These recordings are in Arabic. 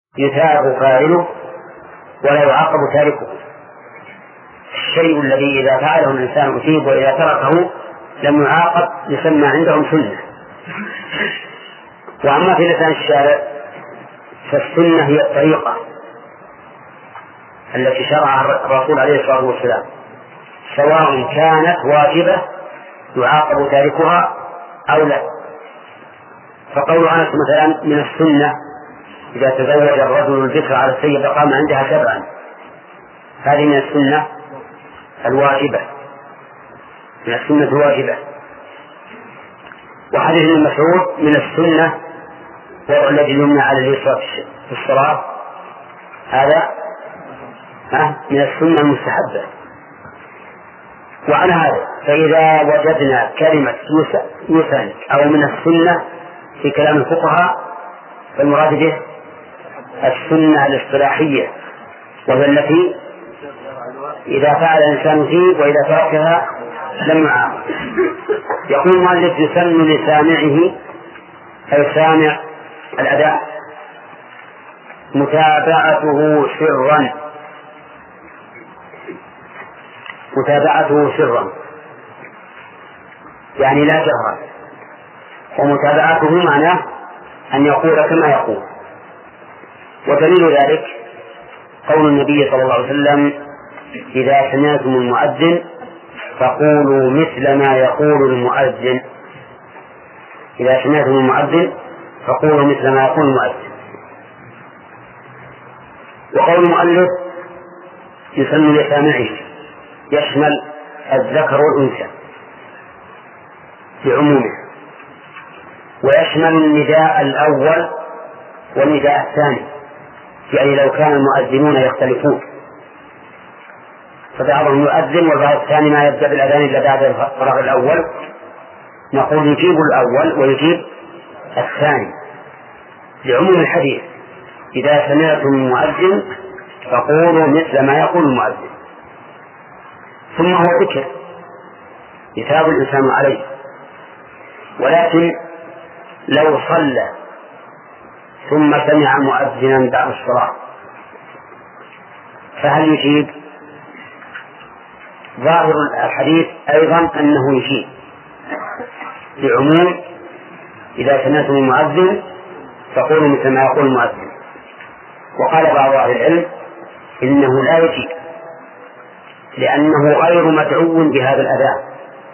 يثاب فاعله ولا يعاقب تاركه. الشيء الذي إذا فعله الإنسان أثيب وإذا تركه لم يعاقب يسمى عندهم سنة. وأما في لسان الشارع فالسنة هي الطريقة التي شرعها الرسول عليه الصلاة والسلام، سواء كانت واجبة يعاقب تاركها أو لا. فقول أنس مثلا من السنة إذا تزوج الرجل البكر على السيد قام عندها 7، هذه من السنة الواجبة، من السنة الواجبة. وحديث ابن مسعود من السنة وضع الذي يمنع على اليسرى في الصلاة، هذا من السنة المستحبة. وعن هذا فإذا وجدنا كلمة يسن أو من السنة في كلام الفقهاء فالمراد به السنة الاصطلاحية، وهي التي إذا فعل الإنسان فيه وإذا تركها لم يعاقب. يقول المؤلف يسن لسامعه أي سامع الأداء متابعته سرا، متابعته سرا يعني لا جهرا، ومتابعته معناه أن يقول كما يقول. ودليل ذلك قول النبي صلى الله عليه وسلم إذا سمعتم المؤذن فقولوا مثل ما يقول المؤذن. إذا سمعتم المؤذن فقولوا مثل ما يقول المؤذن. وقول المؤلف يسن لسامعه يشمل الذكر والأنثى بعمومه، ويشمل النداء الأول والنداء الثاني، يعني لو كان المؤذنون يختلفون فبعضهم يؤذن والبعض الثاني ما يبدأ بالأذان إلا بعد الفراغ الأول، نقول يجيب الأول ويجيب الثاني لعموم الحديث إذا سمعتم المؤذن فقولوا مثل ما يقول المؤذن. ثم هو ذكر يثاب الإنسان عليه، ولكن لو صلى ثم سمع مؤذنا بعد الصلاة فهل يجيب؟ ظاهر الحديث أيضا أنه يجيب بعموم إذا سمعتم المؤذن فقولوا مثل ما يقول المؤذن. وقال بعض أهل العلم إنه لا يجيب لأنه غير مدعو بهذا الأذان،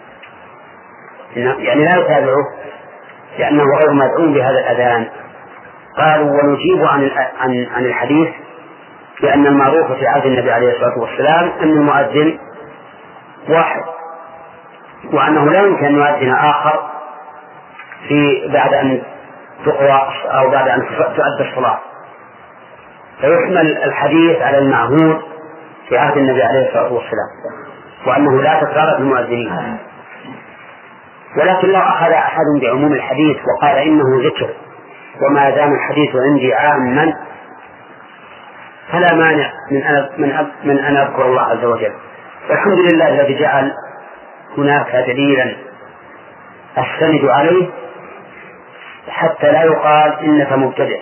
يعني لا يتابعه لأنه غير مدعو بهذا الأذان. قالوا ونجيب عن الحديث لأن المعروف في عهد النبي عليه الصلاة والسلام أن المؤذن واحد، وأنه لا يمكن أن يؤذن آخر بعد أن تقرأ أو بعد أن تؤدى الصلاة، فيحمل الحديث على المعهود في عهد النبي عليه الصلاة والسلام وأنه لا تكرار في المؤذنين. ولكن لو أخذ أحد بعموم الحديث وقال إنه ذكر وما دام الحديث عندي عاما فلا مانع من أن أذكر الله عز وجل. والحمد لله الذي جعل هناك دليلا أستند عليه حتى لا يقال إنك مبتدع.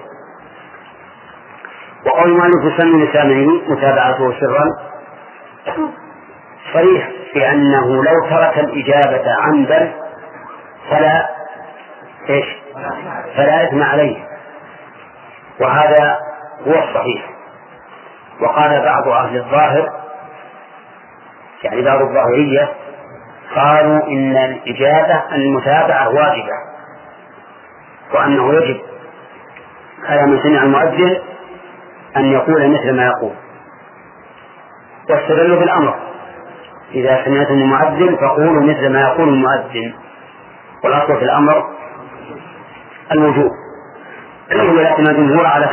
وقول المؤلف يسن لسامعه متابعته سرا صريح في أنه لو ترك الإجابة عمدا فلا إثم عليه، وهذا هو الصحيح. وقال بعض أهل الظاهر يعني بعض الظاهرية قالوا إن الإجابة المتابعة واجبة، وأنه يجب على من سمع المؤذن أن يقول مثل ما يقول، واستدلوا بالأمر إذا سمعتم المؤذن فقولوا مثل ما يقول المؤذن، والأصل في الأمر الوجوب، ولكن الجمهور على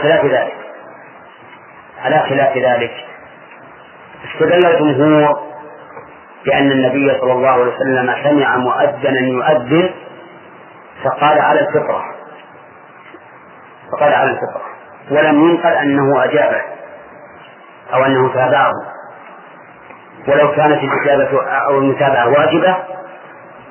خلاف ذلك. استدل الجمهور بأن النبي صلى الله عليه وسلم سمع مؤذنا يؤذن فقال على الفطرة ولم ينقل أنه أجابه أو أنه تابعه. ولو كانت الإجابة أو المتابعة واجبة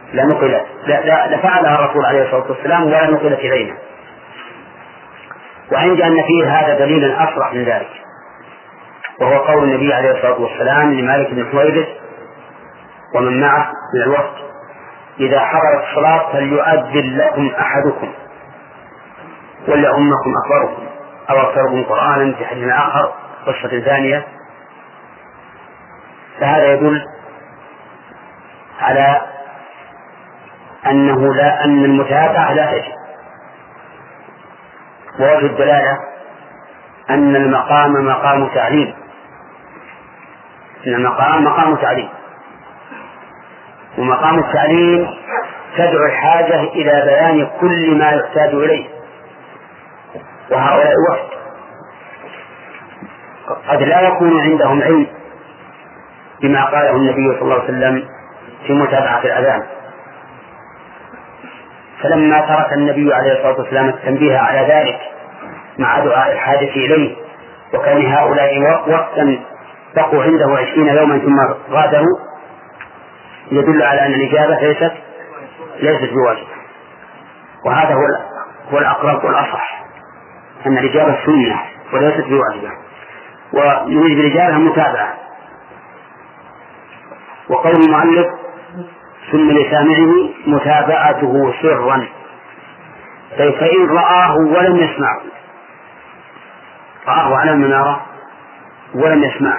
لفعلها الرسول عليه الصلاة والسلام ولا نقلت إلينا. وعندي أن فيه هذا دليل أصرح من ذلك، وهو قول النبي عليه الصلاة والسلام لمالك بن حويرث ومن معه من الوفد: إذا حضرت الصلاة فليؤذن لكم أحدكم وليؤمكم أكبركم أو أكثركم قرآنا، في حديث آخر قصة ثانية. فهذا يدل على أن المتابعة لا تجب. ووجه الدلالة أن المقام مقام تعليم، إن المقام مقام تعليم، ومقام التعليم تدعو الحاجة إلى بيان كل ما يحتاج إليه، وهؤلاء وفد قد لا يكون عندهم علم بما قاله النبي صلى الله عليه وسلم في متابعة الأذان، فلما ترك النبي عليه الصلاة والسلام التنبيه على ذلك مع دعاء الحاجة إليه، وكان هؤلاء وقتا بقوا عنده 20 يوما ثم غادروا، يدل على أن الإجابة ليست بواجبة. وهذا هو الأقرب والأصح، أن الإجابة سنة وليست بواجبة، ويريد بالإجابة متابعة. وقول المؤلف: ثم لسامعه متابعته سرا، فإن رآه ولم يسمعه، رآه على المنارة ولم يسمعه،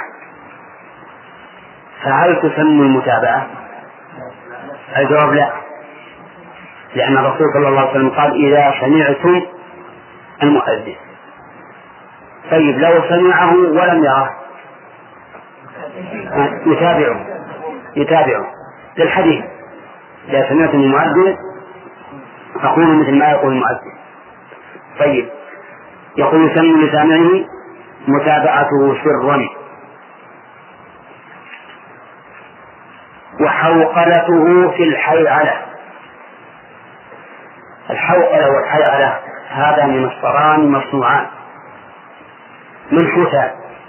فهل تسمى المتابعة؟ الجواب لا، لأن الرسول صلى الله عليه وسلم قال: إذا سمعتم المؤذن. طيب لو سمعه ولم يره يتابعه للحديث: إذا سمعتم المؤذن فقولوا مثل ما يقول المؤذن. طيب، يقول يسمى لسامعه متابعته سرا، وحوقلته في الحيعلة. الحوقلة والحيعلة هذان مصدران مصنوعان من حوتان،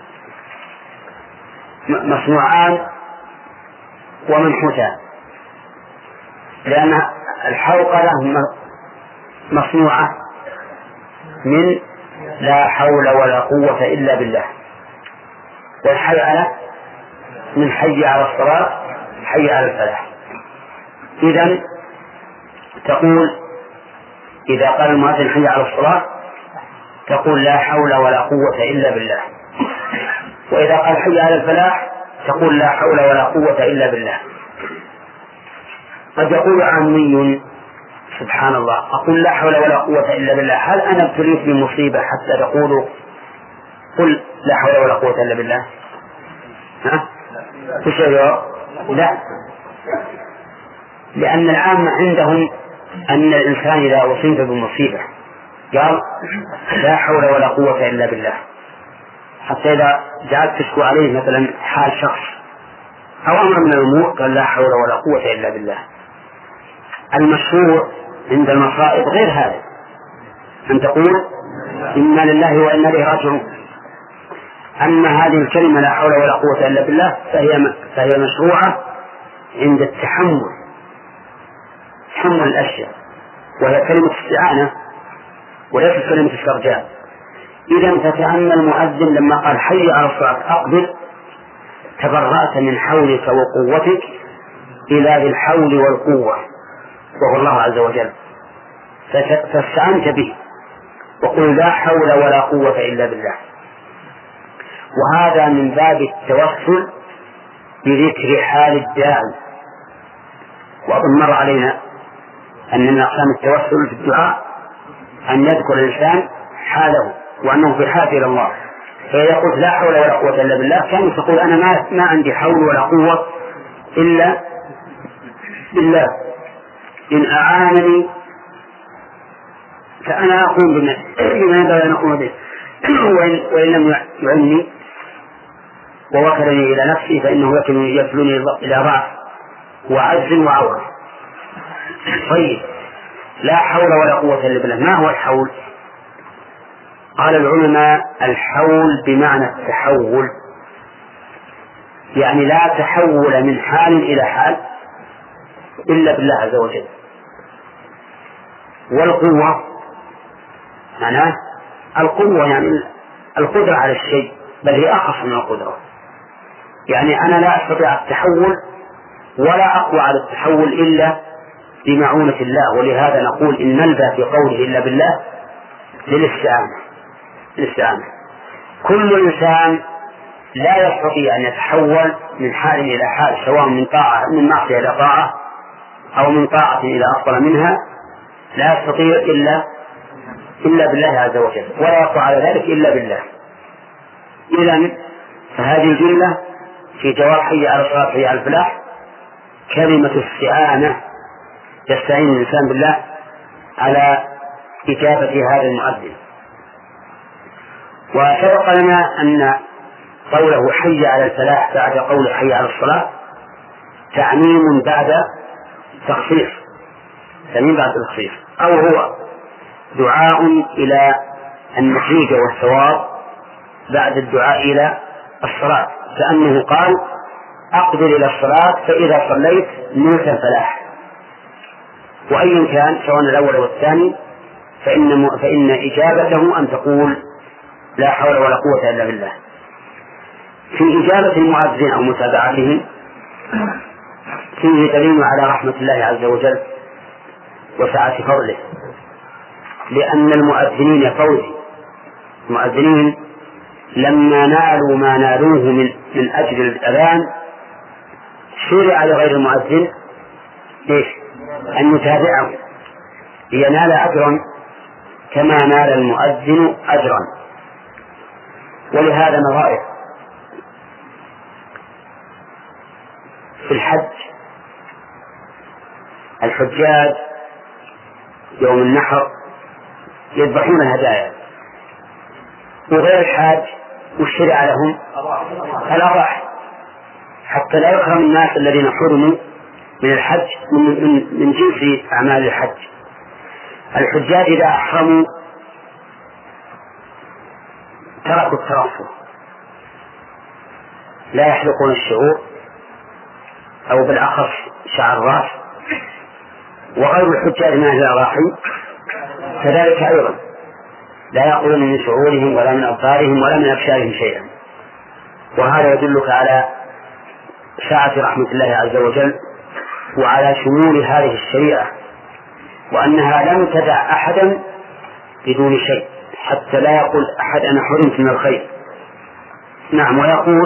مصنوعان ومنحوتان، لأن الحوقلة مصنوعة من لا حول ولا قوة إلا بالله، والحيعلة من حي على الصلاة حي على الفلاح. إذن تقول إذا قال المؤذن حي على الصلاة تقول لا حول ولا قوة إلا بالله، وإذا قال حي على الفلاح تقول لا حول ولا قوة إلا بالله. قد يقول عامي: سبحان الله، أقول لا حول ولا قوة إلا بالله، هل أنا ابتليت بمصيبة حتى تقول قل لا حول ولا قوة إلا بالله؟ لا، لأن العامة عندهم أن الإنسان إذا أصيب بمصيبة قال لا حول ولا قوة إلا بالله، حتى إذا جعلت تشكو عليه مثلا حال شخص أو أمر من الأمور قال لا حول ولا قوة إلا بالله. المشروع عند المصائب غير هذا، أن تقول إنا لله وإنا إليه راجعون. أما هذه الكلمة لا حول ولا قوة إلا بالله فهي مشروعة عند التحمل الأشياء، وهي كلمة استعانة وليست كلمة استرجاع. إذا فتأمل المؤذن لما قال حي على الصلاة أقبل، تبرأت من حولك وقوتك إلى ذي الحول والقوة وهو الله عز وجل، فاستعنت به وقل لا حول ولا قوة إلا بالله. وهذا من باب التوسل بذكر حال الداعي. وأظن مر علينا أن من أقسام التوسل في الدعاء أن يذكر الإنسان حاله وأنه في حاجة إلى الله، فإذا قلت لا حول ولا قوة إلا بالله كان تقول أنا ما عندي حول ولا قوة إلا بالله، إن أعانني فأنا أقوم بما ينبغي أن أقوم به، وإن لم يعني ووكلني إلى نفسي فإنه يكلني إلى ضعف وعجز وعورة. طيب، لا حول ولا قوة إلا بالله، ما هو الحول؟ قال العلماء الحول بمعنى التحول، يعني لا تحول من حال إلى حال إلا بالله عز وجل. والقوة معناه القوة يعني القدرة على الشيء، بل هي أخص من القدرة. يعني أنا لا أستطيع التحول ولا أقوى على التحول إلا بمعونة الله، ولهذا نقول إن نلبى في قوله إلا بالله للاستعانة. كل إنسان لا يستطيع أن يتحول من حال إلى حال، سواء من معصية إلى طاعة أو من طاعة إلى أفضل منها، لا يستطيع إلا بالله عز وجل، ولا يقوى على ذلك إلا بالله. إذن فهذه الجملة في جواب حي على الصلاة حي على الفلاح كلمة استعانة، يستعين الإنسان بالله على إجابة هذا المؤذن. وسبق لنا أن قوله حي على الفلاح بعد قول حي على الصلاة تعميم بعد تخصيص، أو هو دعاء إلى النتيجة والثواب بعد الدعاء إلى الصلاة، كأنه قال أقبل إلى الصلاة فإذا صليت نلت الفلاح. وأيا كان سواء الأول أو الثاني فإن إجابته أن تقول لا حول ولا قوة إلا بالله. في إجابة المؤذن أو متابعته فيه دليل على رحمة الله عز وجل وسعة فضله، لأن المؤذنين لما نالوا ما نالوه من أجل الأذان شرع لغير المؤذن أن يتابعه لينال أجرا كما نال المؤذن أجرا. ولهذا نظائر في الحج، الحجاج يوم النحر يذبحون الهدايا، وغير الحاج والشرع لهم الأضاحي حتى لا يكرم الناس الذين حرموا من الحج من جنس أعمال الحج. الحجاج إذا أحرموا تركوا الترفه، لا يحلقون الشعور أو بالأخص شعر الرأس، وغير الحجاج من أهل الأضاحي كذلك أيضا لا يأخذون من شعورهم ولا من أبصارهم ولا من أبشارهم شيئا. وهذا يدلك على سعة رحمة الله عز وجل وعلى شمول هذه الشريعة، وأنها لم تدع أحدا بدون شيء حتى لا يقول أحد أنا حرمت من الخير. نعم.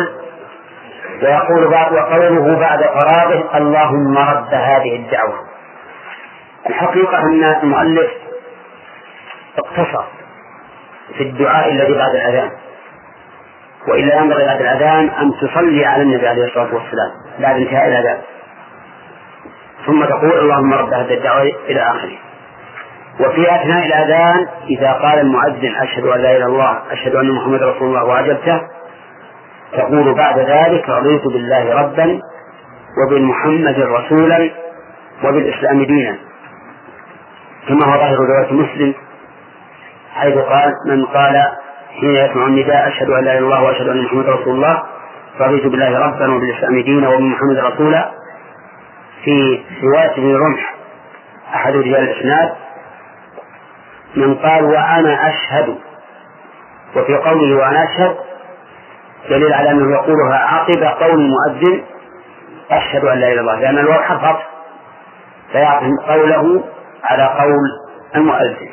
ويقول وقوله بعد فراغه اللهم رب هذه الدعوة. الحقيقة أن المؤلف اقتصر في الدعاء الذي بعد الأذان، وإلا ينبغي بعد الأذان أن تصلي على النبي عليه الصلاة والسلام بعد انتهاء الأذان، ثم تقول اللهم رب هذه الدعوة إلى آخره. وفي أثناء الأذان إذا قال المؤذن أشهد أن لا إله إلا الله أشهد أن محمد رسول الله وأجبته، تقول بعد ذلك رضيت بالله ربا وبالمحمد رسولا وبالإسلام دينا، كما هو ظاهر رواية مسلم حيث قال من قال حين يسمع النداء أشهد أن لا إله إلا الله وأشهد أن محمد رسول الله رضيت بالله ربا وبالإسلام دينا وبمحمد رسولا. في رواية ابن رمح أحد رجال الإسناد من قال وأنا أشهد، وفي قوله وأنا أشهد دليل على أنه يقولها عقب قول المؤذن أشهد أن لا إله إلا الله، لأن الواو حرف عطف فيعطي قوله على قول المؤذن.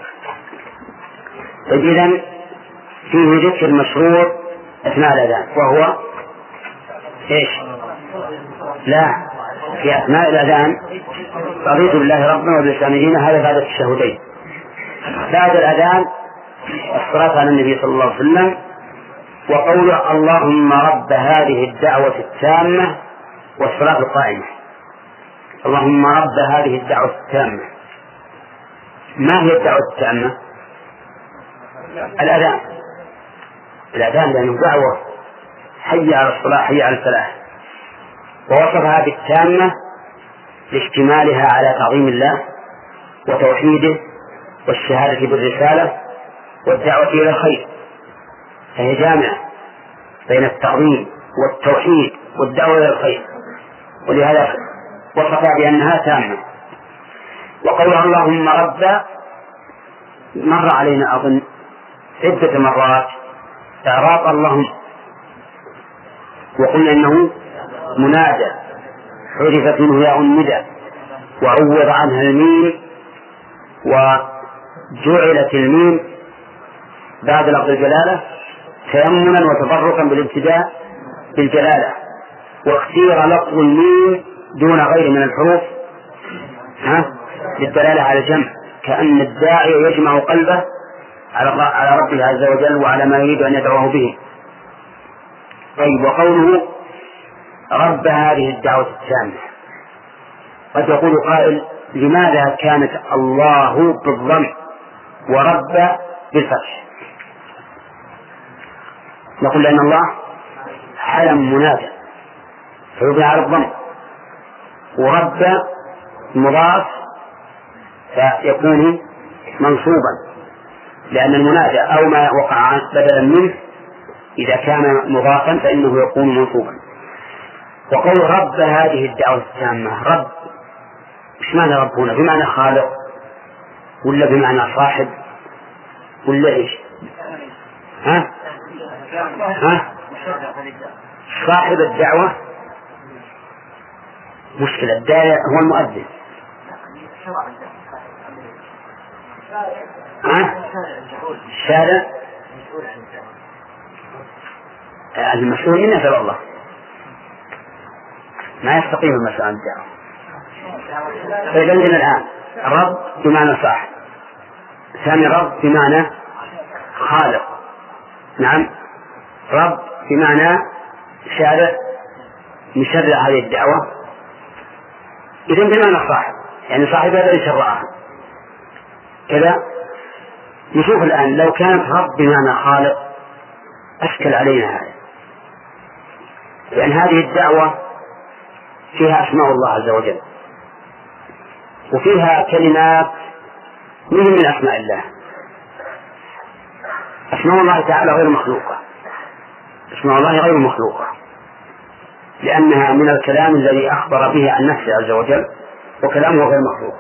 إذن فيه ذكر مشروع أثناء الأذان، وهو إيش؟ لا، في أثناء الأذان رضيت بالله ربنا وبالإسلام دينا، هذا بعد التشهدين. بعد الأذان الصلاة على النبي صلى الله عليه وسلم، وقوله اللهم رب هذه الدعوة التامة والصلاة القائمة. اللهم رب هذه الدعوة التامة. ما هي الدعوة التامة؟ الأذان لأنه دعوة حي على الصلاة حي على الفلاح، ووصفها بالتامة لاشتمالها على تعظيم الله وتوحيده والشهادة بالرسالة والدعوة إلى الخير، فهي جامعة بين التعظيم والتوحيد والدعوة إلى الخير، ولهذا وصفها بأنها تامة. وقول اللهم رب مر علينا أظن عدة مرات إعراب اللهم، وقلنا إنه منادى حذفت منه ياء الندى وعوض عنها الميم، وجعلت الميم بعد لفظ الجلالة تيمنا وتبركا بالابتداء بالجلالة، واختير لفظ الميم دون غير من الحروف للدلالة على الجمع، كأن الداعي يجمع قلبه على ربه عز وجل وعلى ما يريد أن يدعوه به. طيب، وقوله رب هذه الدعوة التامة، قد يقول قائل لماذا كانت الله بالضم ورب بالفتح؟ نقول لأن الله علم منادى فيبنى على الضم، ورب مضاف فيكون منصوبا لأن المنادى أو ما وقع بدلا منه إذا كان مضافا فإنه يكون منصوبا. وقول رب هذه الدعوة التامة، رب مش معنى رب هنا؟ بمعنى خالق ولا بمعنى صاحب ولا إيش؟ صاحب الدعوة مشكلة، الداعي هو المؤذن. الشارع المسؤول من نفر الله، ما يستقيم المسألة الدعوة. فإذا عندنا الآن رب بمعنى صاحب، ثاني رب بمعنى خالق، نعم، رب بمعنى شارع مشرع هذه الدعوة، إذن بمعنى صاحب، يعني صاحب هذا يشرعها كذا. نشوف الآن لو كانت رب بمعنى خالق أشكل علينا هذا، لأن هذه الدعوة فيها أسماء الله عز وجل وفيها كلمات من أسماء الله. أسماء الله تعالى غير مخلوقة، أسماء الله غير مخلوقة لأنها من الكلام الذي أخبر به عن نفسه عز وجل، وكلامه غير مخلوق.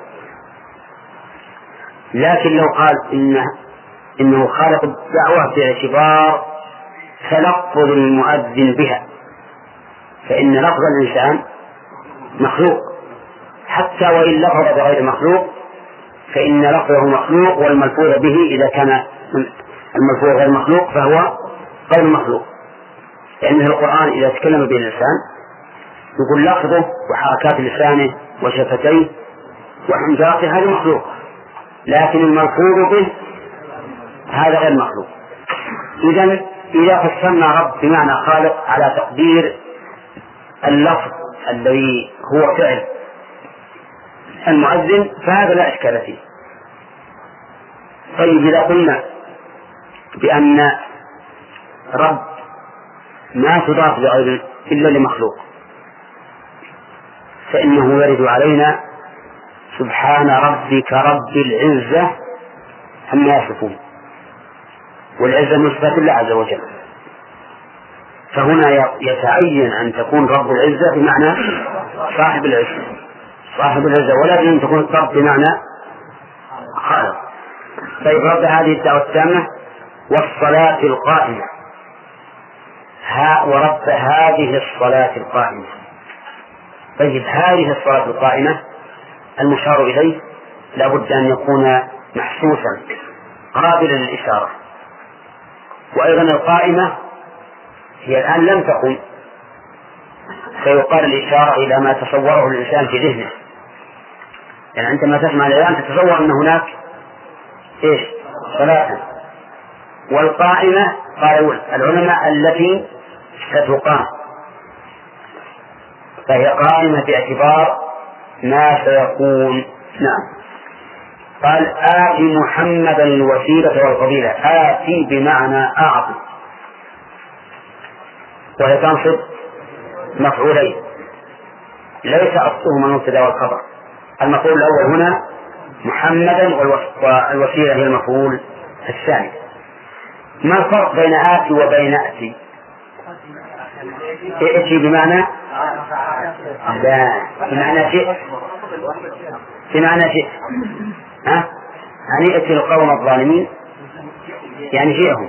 لكن لو قال إنه خالق الدعوة باعتبار تلفظ المؤذن بها، فإن لفظ الإنسان مخلوق، حتى وإن لفظ بغير مخلوق فإن لفظه مخلوق، والملفوظ به إذا كان الملفوظ غير مخلوق فهو غير مخلوق. لأن القرآن إذا تكلم به الإنسان يقول لفظه وحركات لسانه وشفتيه وحنجرته هذا مخلوق، لكن الملفوظ به هذا غير مخلوق. إذا فسرنا رب بمعنى خالق على تقدير اللفظ الذي هو فعل المؤذن فهذا لا إشكال فيه. طيب، إذا قلنا بأن رب ما تضاف إلا لمخلوق فإنه يرد علينا سبحان ربك رب العزة عما يصفون، والعزة من صفات الله عز وجل، فهنا يتعين أن تكون رب العزة بمعنى صاحب العزة، صاحب العزة، ولا أن تكون رب بمعنى خالق. طيب، رب هذه الدعوة التامة والصلاة القائمة، ورب هذه الصلاة القائمة. طيب، هذه الصلاة القائمة المشار إليه لابد أن يكون محسوسا قابلا للإشارة، وأيضا القائمة هي الآن لم تقم، فيقال الإشارة إلى ما تصوره الإنسان في ذهنه. يعني عندما تسمع الآن تتصور أن هناك إيش؟ صلاة. والقائمة قال العلماء التي ستقام، فهي قائمة باعتبار ما سيكون. نعم، قال آتِ محمدا الوسيلة والفضيلة، آتِ بمعنى أعطي، وهي تنصب مفعولين ليس أصلهما المبتدأ والخبر. المفعول الأول هنا محمدا والوسيلة هي المفعول الثاني. ما الفرق بين آتي وبين أتي؟ ائتي بمعنى لا، بمعنى شيء، بمعنى شيء، يعني ائتي القوم الظالمين يعني جئهم.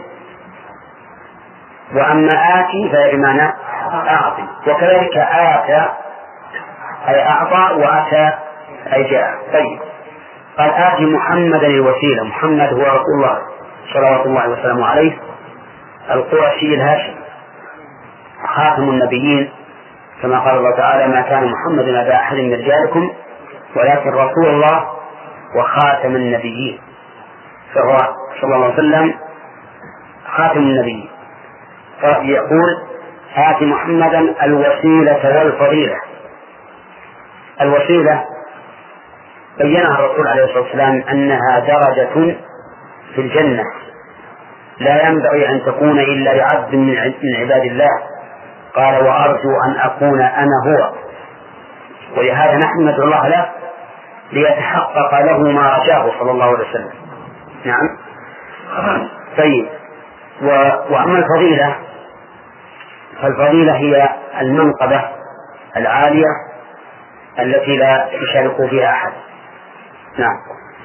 وأما آتي فهي بمعنى أعطي، وكذلك آتى أي أعطى، وأتى أي جاء. طيب قال آتي محمدا الوسيلة. محمد هو رسول الله صلوات الله وسلامه عليه القرشي الهاشمي خاتم النبيين، كما قال الله تعالى: ما كان محمد أبا أحد من رجالكم ولكن رسول الله وخاتم النبيين. فهو صلى الله عليه وسلم خاتم النبيين. فيقول: آت محمدا الوسيلة والفضيلة. الوسيلة بينها الرسول عليه الصلاة والسلام أنها درجة في الجنة لا ينبغي أن تكون إلا لعبد من عباد الله. قال: وأرجو أن أكون أنا هو. ولهذا نحن ندعو الله له ليتحقق له ما رجاه صلى الله عليه وسلم. نعم. طيب وأما الفضيلة فالفضيلة هي المنقبة العالية التي لا يشارك فيها أحد. نعم.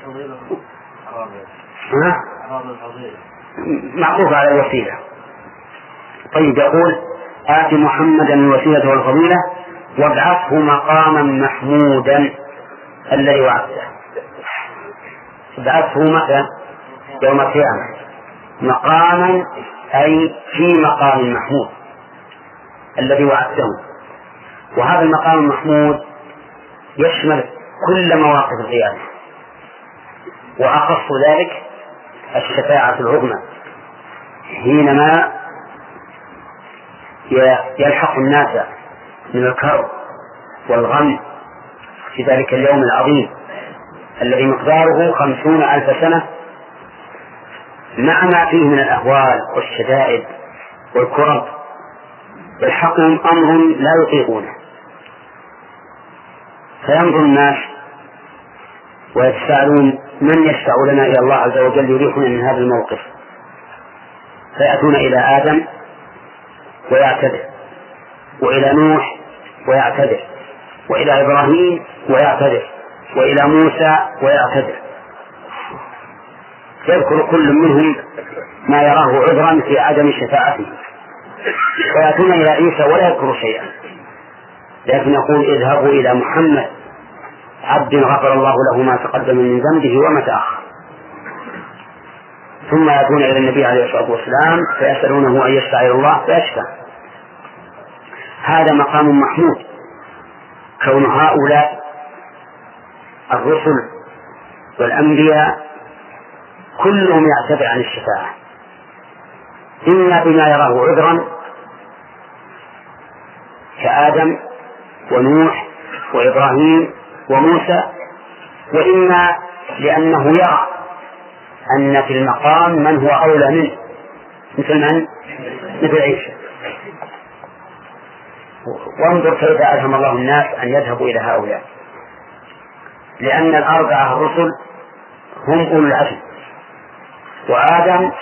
معطوف على الوسيلة. طيب يقول: آت محمدا الوسيلة والفضيلة وابعثه مقاما محمودا الذي وعدته. ابعثه متى؟ يوم القيامة. مقاما أي في مقام محمود الذي وعدته. وهذا المقام المحمود يشمل كل مواقف القيامة، وأخص ذلك الشفاعة العظمى حينما يلحق الناس من الكرب والغم في ذلك اليوم العظيم الذي مقداره 50,000 سنة، مع ما فيه من الأهوال والشدائد والكرب، يلحقهم أمر لا يطيقونه. فينظر الناس ويتساءلون: من يشفع لنا إلى الله عز وجل يريحنا من هذا الموقف؟ فيأتون إلى آدم ويعتذر، وإلى نوح ويعتذر، وإلى إبراهيم ويعتذر، وإلى موسى ويعتذر، يذكر كل منهم ما يراه عذرا في عدم شفاعته. ويأتون إلى عيسى ولا يذكر شيئا، لكن يقول: اذهبوا إلى محمد عبد غفر الله له ما تقدم من ذنبه وما تأخر. ثم يأتون إلى النبي عليه الصلاة والسلام فيسألونه أن يشفع إلى الله فيشفع. هذا مقام محمود، كون هؤلاء الرسل والأنبياء كلهم يعتذر عن الشفاعة، إما بما يراه عذرا كآدم ونوح وإبراهيم وموسى، وإما لأنه يرى أن في المقام من هو أولى منه، مثل عيسى. وانظر كيف ألهم الله الناس أن يذهبوا إلى هؤلاء، لأن الأربعة الرسل هم أولو العزم، وآدم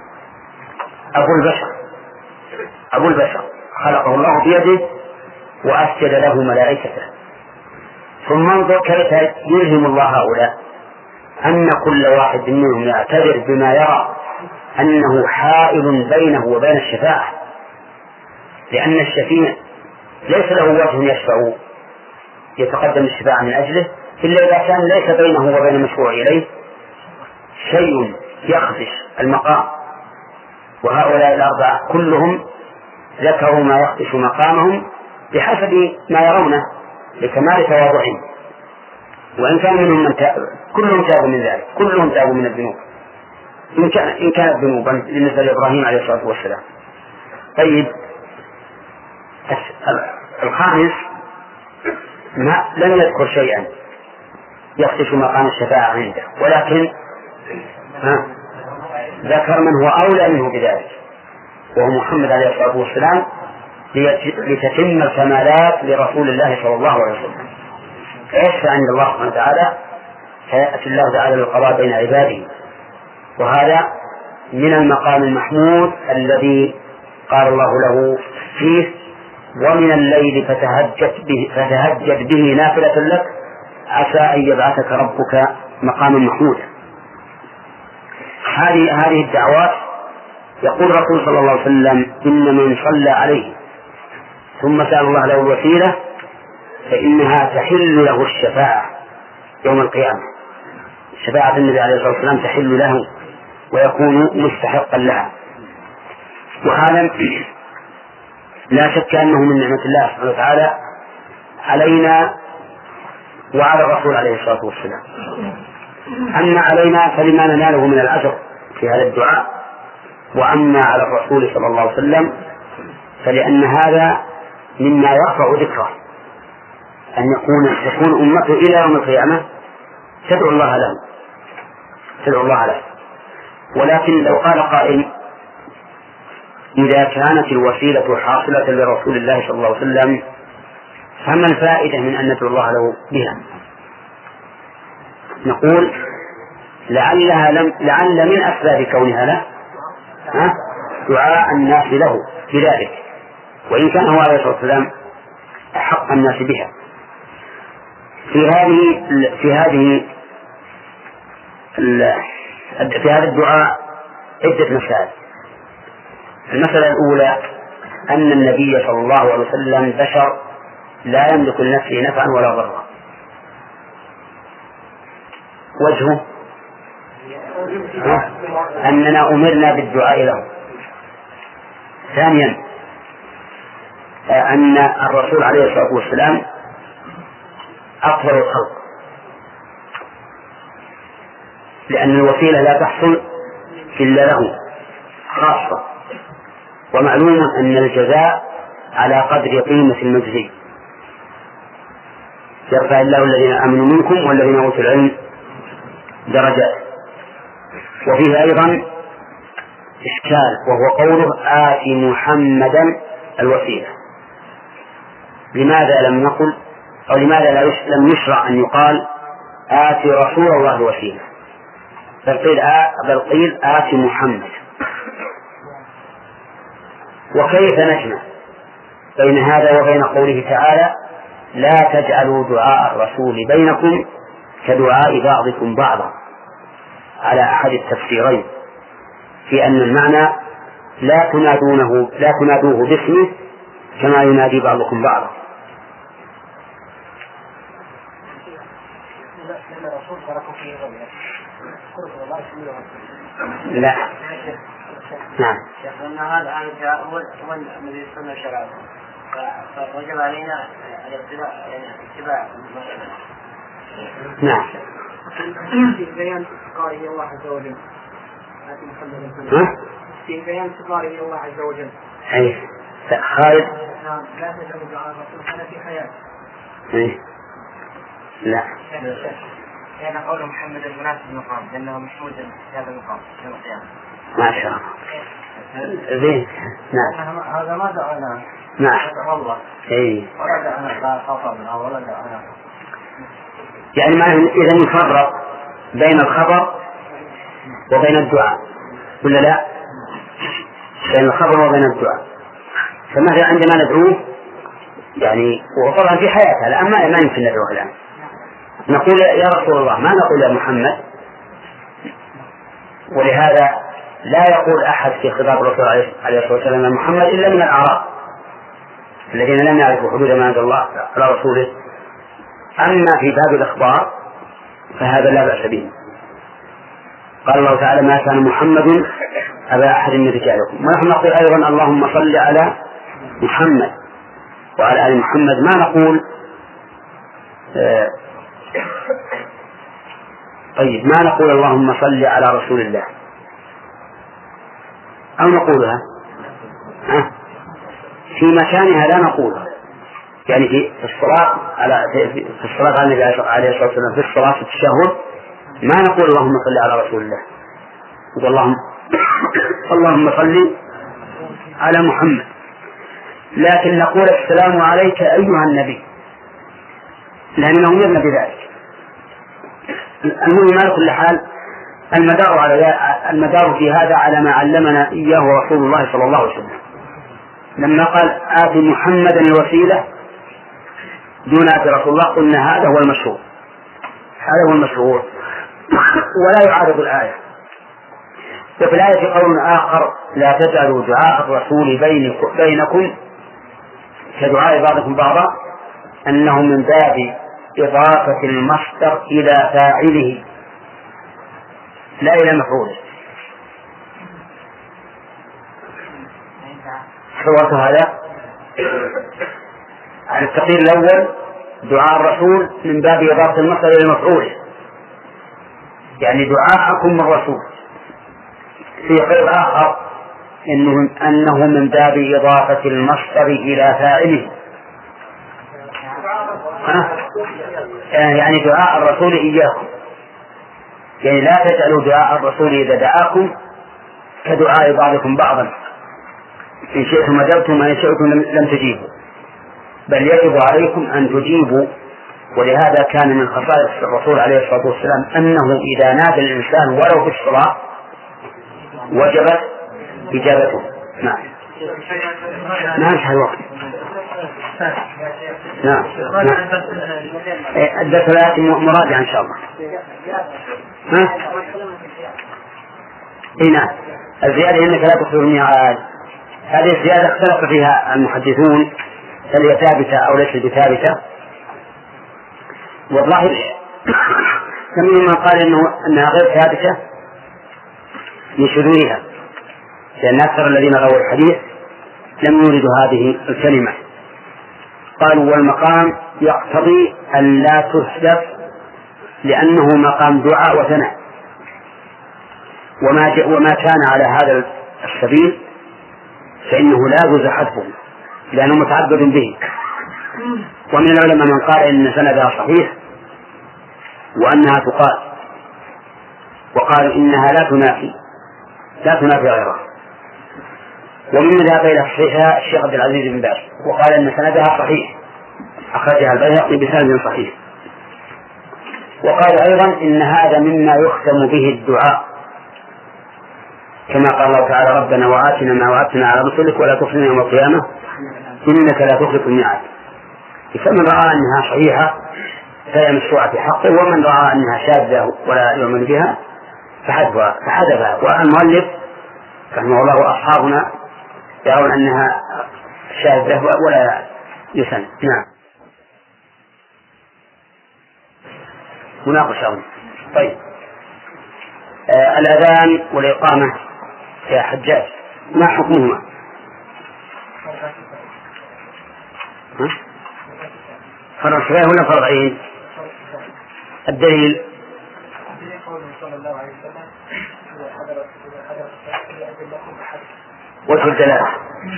أبو البشر خلقه الله بيده وأسجد له ملائكته. ثم انظر كيف يلهم الله هؤلاء أن كل واحد منهم يعتذر بما يرى أنه حائل بينه وبين الشفاعة، لأن الشفيع ليس له وجه يشفع يتقدم الشفاعة من أجله إلا إذا كان ليس بينه وبين المشروع إليه شيء يخدش المقام. وهؤلاء الأربعة كلهم ذكروا ما يخدش مقامهم بحسب ما يرونه لكمال تواضعهم، وإن كان منهم من كلهم تابوا من ذلك، كلهم تابوا من الذنوب إن كانت ذنوبا بالنسبة لإبراهيم عليه الصلاة والسلام. طيب الخامس لم يذكر شيئا يخدش مقام الشفاعة عنده، ولكن ذكر من هو أولى منه بذلك، وهو محمد عليه الصلاة والسلام، لتتم الكمالات لرسول الله صلى الله عليه وسلم. فيشفع عند الله سبحانه وتعالى، فيأتي الله تعالى للقضاء بين عباده. وهذا من المقام المحمود الذي قال الله له فيه: ومن الليل فتهجد به نافلة لك عسى أن يبعثك ربك مقاما محمودا. هذه الدعوات يقول الرسول صلى الله عليه وسلم إن من صلى عليه ثم سأل الله له الوسيلة فإنها تحل له الشفاعة يوم القيامة. شفاعة النبي عليه الصلاة والسلام تحل له ويكون مستحقا لها. وهذا لا شك أنه من نعمة الله سبحانه وتعالى علينا وعلى الرسول عليه الصلاة والسلام. أما علينا فلما نناله من الأجر في هذا الدعاء، وأما على الرسول صلى الله عليه وسلم فلأن هذا مما يرفع ذكره، أن تكون أمته إلى يوم القيامة تدعو الله له. ولكن لو قال قائل إذا كانت الوسيلة حاصلة لرسول الله صلى الله عليه وسلم فما الفائدة من أن ندعو الله له بها؟ نقول لعل من أسباب كونها له دعاء الناس له بذلك، وإن كان هو عليه الصلاة والسلام أحق الناس بها. في هذا الدعاء عدة مسائل. المسألة الأولى أن النبي صلى الله عليه وسلم بشر لا يملك لنفسه نفعا ولا ضرا. وجهه أننا أمرنا بالدعاء له. ثانيا أن الرسول عليه الصلاة والسلام أفضل الخلق، لأن الوسيلة لا تحصل إلا له خاصة، ومعلوم أن الجزاء على قدر قيمة المجزي. يرفع الله الذين آمنوا منكم والذين أوتوا العلم درجات. وفيه أيضا إشكال وهو قوله آت محمدا الوسيلة. لماذا لم نقل أو لماذا لم يشرع أن يقال آت رسول الله الوسيلة، بل قيل آت محمد؟ وكيف نجمع بين هذا وبين قوله تعالى لا تجعلوا دعاء الرسول بينكم كدعاء بعضكم بعضا، على أحد التفسيرين، في أن المعنى لا تنادوه باسمه كما ينادي بعضكم بعضا. لا نعم لأن هذا هو الذي يسمى شرعه، فوجب علينا الاتباع نعم. في بيان قائل الله عز وجل في بيان قائل الله عز وجل أي خالد لا تجعل دعاء الرسول كان في حياته. لا كان قول محمد المناسب المقام لأنه محمود في هذا المقام يوم القيامة. ما شاء الله زين. نعم هذا ما دعانا. نعم والله أي ولا دعانا خطأنا ولا دعانا. يعني ما إذا نفرق بين الخبر وبين الدعاء ولا لا؟ بين الخبر وبين الدعاء. فماذا عندما ندعوه يعني وطبعا في حياتها الآن ما يمكن ندعوه الآن نقول يا رسول الله، ما نقول يا محمد. ولهذا لا يقول أحد في خطاب الرسول عليه الصلاة والسلام يا محمد إلا من الأعراب الذين لم يعرفوا حدود ما أنزل الله على رسوله. أما في باب الإخبار فهذا لا بأس به. قال الله تعالى ما كان محمد أبا أحد من رجالكم. ونحن نقول أيضا اللهم صل على محمد وعلى آل محمد، ما نقول طيب ما نقول اللهم صل على رسول الله أو نقولها في مكانها لا نقولها. يعني في الصلاة على النبي عليه الصلاة والسلام في الصلاة في التشهد ما نقول اللهم صل على رسول الله، نقول اللهم صل على محمد. لكن نقول السلام عليك أيها النبي لأنه أمرنا بذلك. المهم على كل حال المدار في هذا على ما علمنا إياه رسول الله صلى الله عليه وسلم لما قال آت محمدا الوسيلة دون آت رسول الله، قلنا هذا هو المشروع ولا يعارض الآية. وفي الآية قول آخر: لا تجعلوا دعاء الرسول بينكم كدعاء بعضكم بعضا، أنه من باب إضافة المصدر إلى فاعله لا إلى مفعوله. صورت هذا على التقدير الأول: دعاء الرسول من باب إضافة المصدر إلى مفعوله، يعني دعاءكم الرسول. في قول آخر أنه من باب إضافة المصدر إلى فاعله، يعني دعاء الرسول إياكم، يعني لا تجعلوا دعاء الرسول إذا دعاكم كدعاء بعضكم بعضا، إن شئتم أجبتم وإن شئتم لم تجيبوا، بل يجب عليكم أن تجيبوا. ولهذا كان من خصائص الرسول عليه الصلاة والسلام أنه إذا نادى الإنسان ولو في الصلاة وجبت إجابته. نعم. ما انتهى الوقت. نعم. الدرس الآتي مراجعة إن شاء الله. نعم. الزيادة إنك لا تخبر الميعاد، هذه الزيادة اختلف فيها المحدثون هل هي ثابتة أو ليست بثابتة. والله كمن من قال أنها غير ثابتة لشذوذها، لأن أكثر الذين رووا الحديث لم يوردوا هذه الكلمة. قالوا والمقام يقتضي أن لا تحذف لأنه مقام دعاء وثناء، وما كان على هذا السبيل فإنه لا يجوز حذفه لأنه متعبد به. ومن العلماء من قال إن سندها صحيح وأنها تقال، وقال إنها لا تنافي غيرها. ومن ذهب إلى صحيحها الشيخ عبد العزيز بن باز، وقال إن سندها صحيح، أخرجها البيهقي بسند صحيح. وقال أيضا إن هذا مما يختم به الدعاء، كما قال الله تعالى: ربنا وآتنا ما وعدتنا على رسلك ولا تخزنا يوم القيامة إنك لا تخلف الميعاد. فمن رأى أنها صحيحة فهي مشروعة في حقه، ومن رأى أنها شاذة ولا يؤمن بها فحذفها. والمؤلف رحمه الله وأصحابنا يرون أنها شاذة ولا يسن. نعم. مناقشة. طيب، الأذان والإقامة يا حجاج ما حكمهما؟ فرض كفاية ولا فرض عين؟ الدليل وجه الدلالة.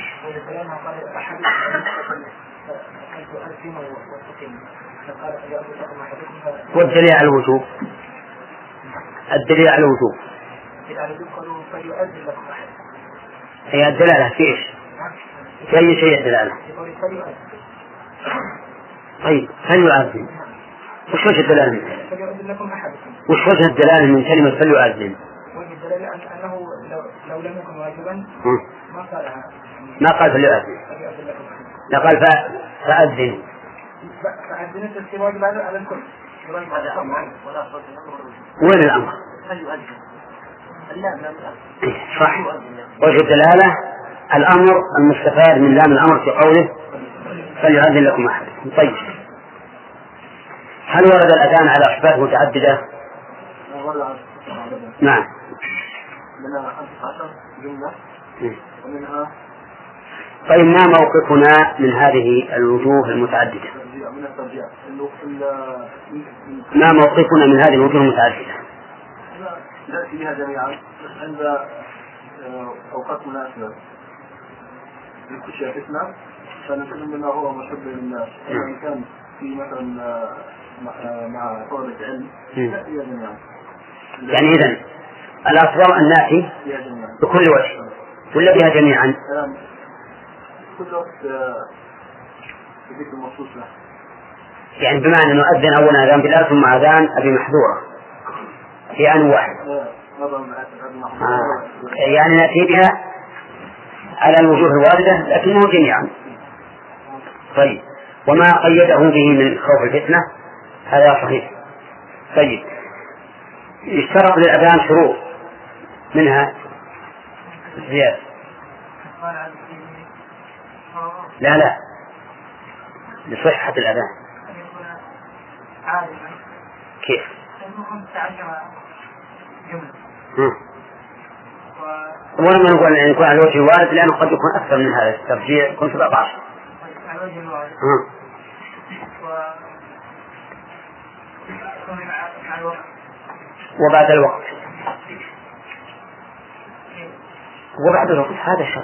والدليل على الوجوب. الدليل على الوجوب هي الدلالة في إيش؟ في أي شيء الدلالة؟ طيب، فليؤذن. وش وجه الدلالة منه؟ وش وجه الدلالة من كلمة فليؤذن؟ وجه الدلالة أنه لو لم يكن واجبا ما قال فليؤذن، لا قال فأذن. فأذن الواجب على الكل. وين الأمر؟ صح. وجه الدلالة الأمر المستفاد من لام الأمر في قوله فليؤذن لكم أحدكم. طيب، هل ورد الأذان على أسباب متعددة؟ نعم. منها 15 جملة ومنها. طيب، ما موقفنا من هذه الوجوه المتعددة؟ ما موقفنا من هذه الوجوه المتعددة؟ نأتي بها جميعا بس عند أوقات مناسبة لكل شيء فتنة فنتكلم بما هو محب للناس. إن كان في مثلا مع طلبة علم نأتي بها جميعا. يعني إذن الأفضل أن نأتي بكل وجه ولا بها جميعا؟ كل وقت بذكر مخصوص له. يعني بمعنى نؤذن أولا أذان بلال ثم أذان أبي محذورة في آن واحد. يعني نأتي بها على الوجوه الواردة لكنه جميعا. طيب، وما قيده به من خوف الفتنة هذا صحيح. طيب، يشترط للأذان شروط، منها زيادة. لا لصحة الأذان. كيف؟ ولما نقول أن يكون على الوجه وارد لأنه قد يكون أكثر من هذا الترجيع يكون 17. وبعد الوقت وبعد الوقت هذا شرط.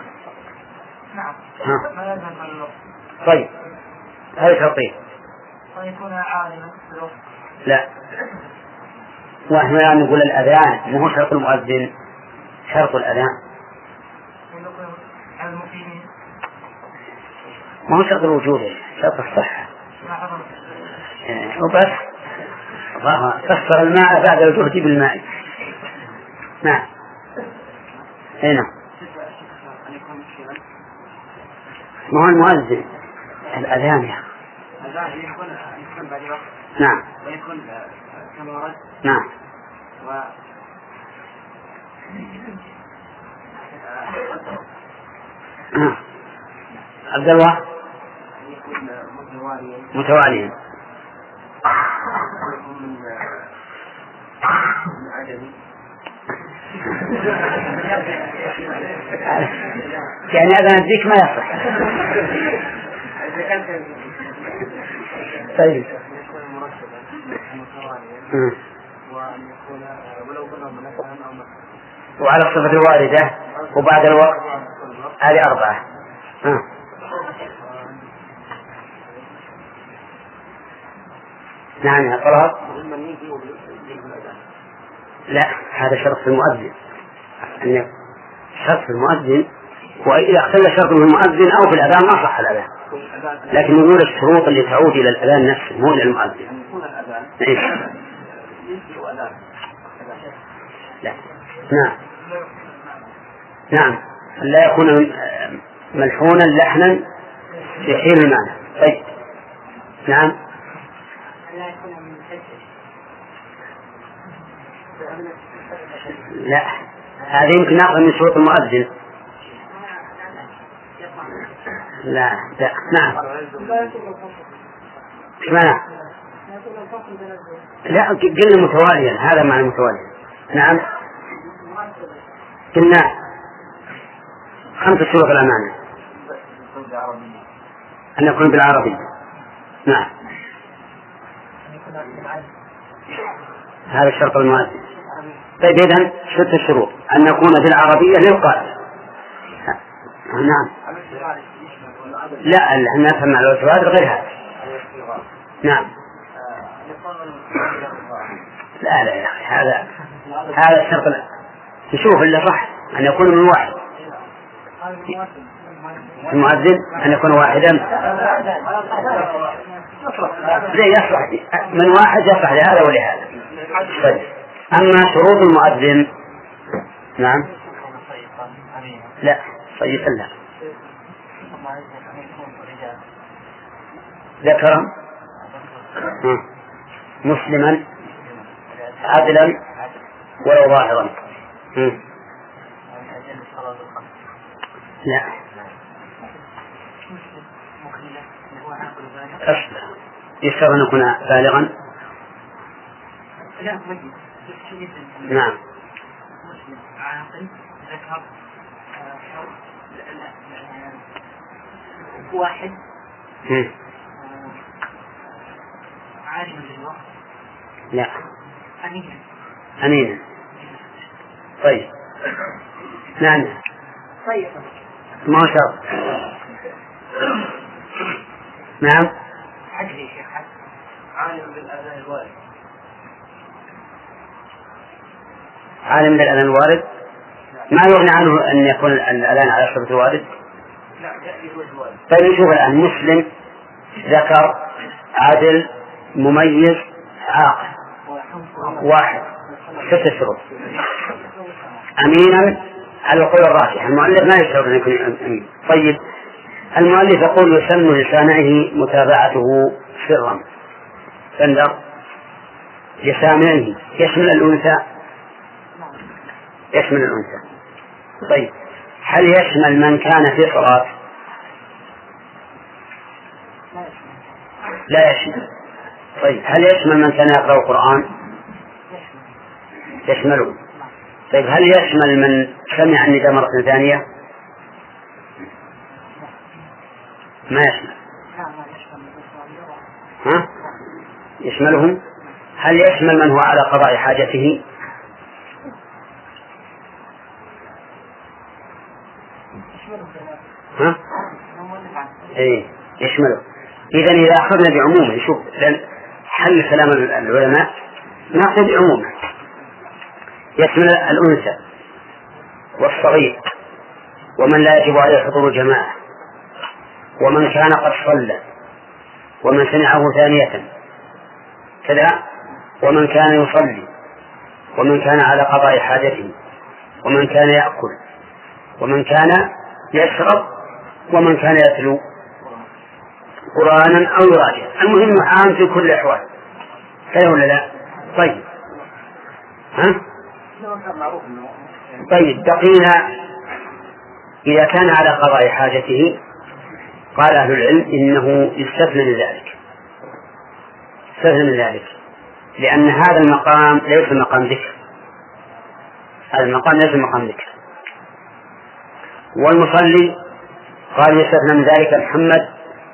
طيب هذا شرطين. لا وإحنا نقول الأذان مو شرط المؤذن، شرط الأذان ما هو شرط الوجود، شرط الصحة وبس. كسر الماء بعد الجهد بالماء. نعم هنا ما هو المؤذن الأذان يا نعم نعم عبد الله متواليا يعني هذا نديك ما يصح. طيب وعلى الصفة الواردة وبعد الوقت هذه 4. نعم يا طلاب. لا هذا شرط في المؤذن، أن شرط في المؤذن، وإذا اختل شرط في المؤذن أو في الأذان ما صح الأذان، لكن نقول الشروط اللي تعود إلى الأذان نفسه مو إلى المؤذن. لا نعم نعم لا يكون ملحونا لحنا يحيل المعنى. طيب نعم لا هذه يمكن نأخذ من شروط المؤذن. لا نعم معنى لا قلنا متواليا، هذا معنى متواليا. نعم قلنا 5 شروط الأمانة أن يكون بالعربي. نعم هذا الشرط المؤذن. طيب إذن 6 شروط أن يكون بالعربية للقائل. نعم لا احنا نفهم مع الوجوات غير هذا. نعم لا يا أخي هذا الشرط نشوف اللي صح أن يكون من واحد. المؤذن أن يكون واحدا زي يصلح من واحد يصلح لهذا ولهذا. طيب أما شروط المؤذن نعم لا صيفا لا ذكرا مسلما عدلا ولو ظاهرا. لا يشترط أن يكون بالغا. نعم واحد عالم بالوقت. لا أمينا. طيب نعم طيب ما شرط. نعم حجري شيخ عالم بالأذان الوارد. عالم بالأذان الوارد ما يغني عنه أن يكون الأذان على شرط الوارد. طيب نشوف الآن مسلم ذكر عادل مميز عاقل واحد 6 شروط. أمينا على القول الراجح. المؤلف ما يشعر أن يكون أمين. طيب المؤلف يقول يسن لسامعه متابعته سرا فندر لسامعه يشمل الأنثى. طيب هل يشمل من كان في صلاة؟ لا يشمل. طيب هل يشمل من كان يقرأ القرآن؟ يشمله. طيب هل يشمل من سمع النداء مرة ثانية؟ ما يشمل. ها؟ يشملهم. هل يشمل من هو على قضاء حاجته؟ ها؟ ايه يشمله. إذا إذا أخذنا بعمومه، شوف حل كلام العلماء نأخذ بعمومه، يشمل الأنثى والصغير ومن لا يجب عليه حضور جماعة ومن كان قد صلى ومن سمعه ثانية كذا ومن كان يصلي ومن كان على قضاء حاجته ومن كان يأكل ومن كان يشرب ومن كان يتلو قرآنا أو يراجع. المهم عام في كل الأحوال، كذا ولا لا؟ طيب ها؟ طيب بقينا إذا كان على قضاء حاجته، قال أهل العلم إنه يستثنى من ذلك، يستثنى من ذلك، لأن هذا المقام ليس مقام ذكر، هذا المقام ليس مقام ذكر. والمصلي قال يستثنى من ذلك محمد،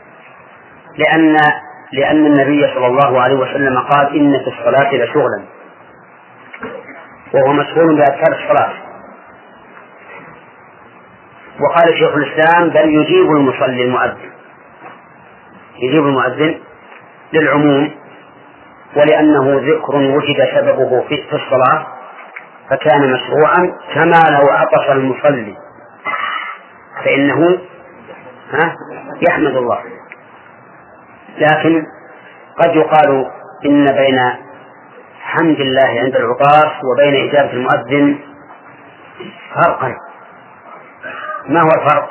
لأن النبي صلى الله عليه وسلم قال إن في الصلاة لشغلا، وهو مشغول بأذكار الصلاة. وقال شيخ الإسلام بل يجيب المصلي المؤذن، يجيب المؤذن للعموم، ولأنه ذكر وجد سببه في الصلاة فكان مشروعا، كما لو عطس المصلي فإنه يحمد الله. لكن قد يقال إن بين حمد الله عند العطاس وبين إجابة المؤذن فرقا. ما هو الفرق؟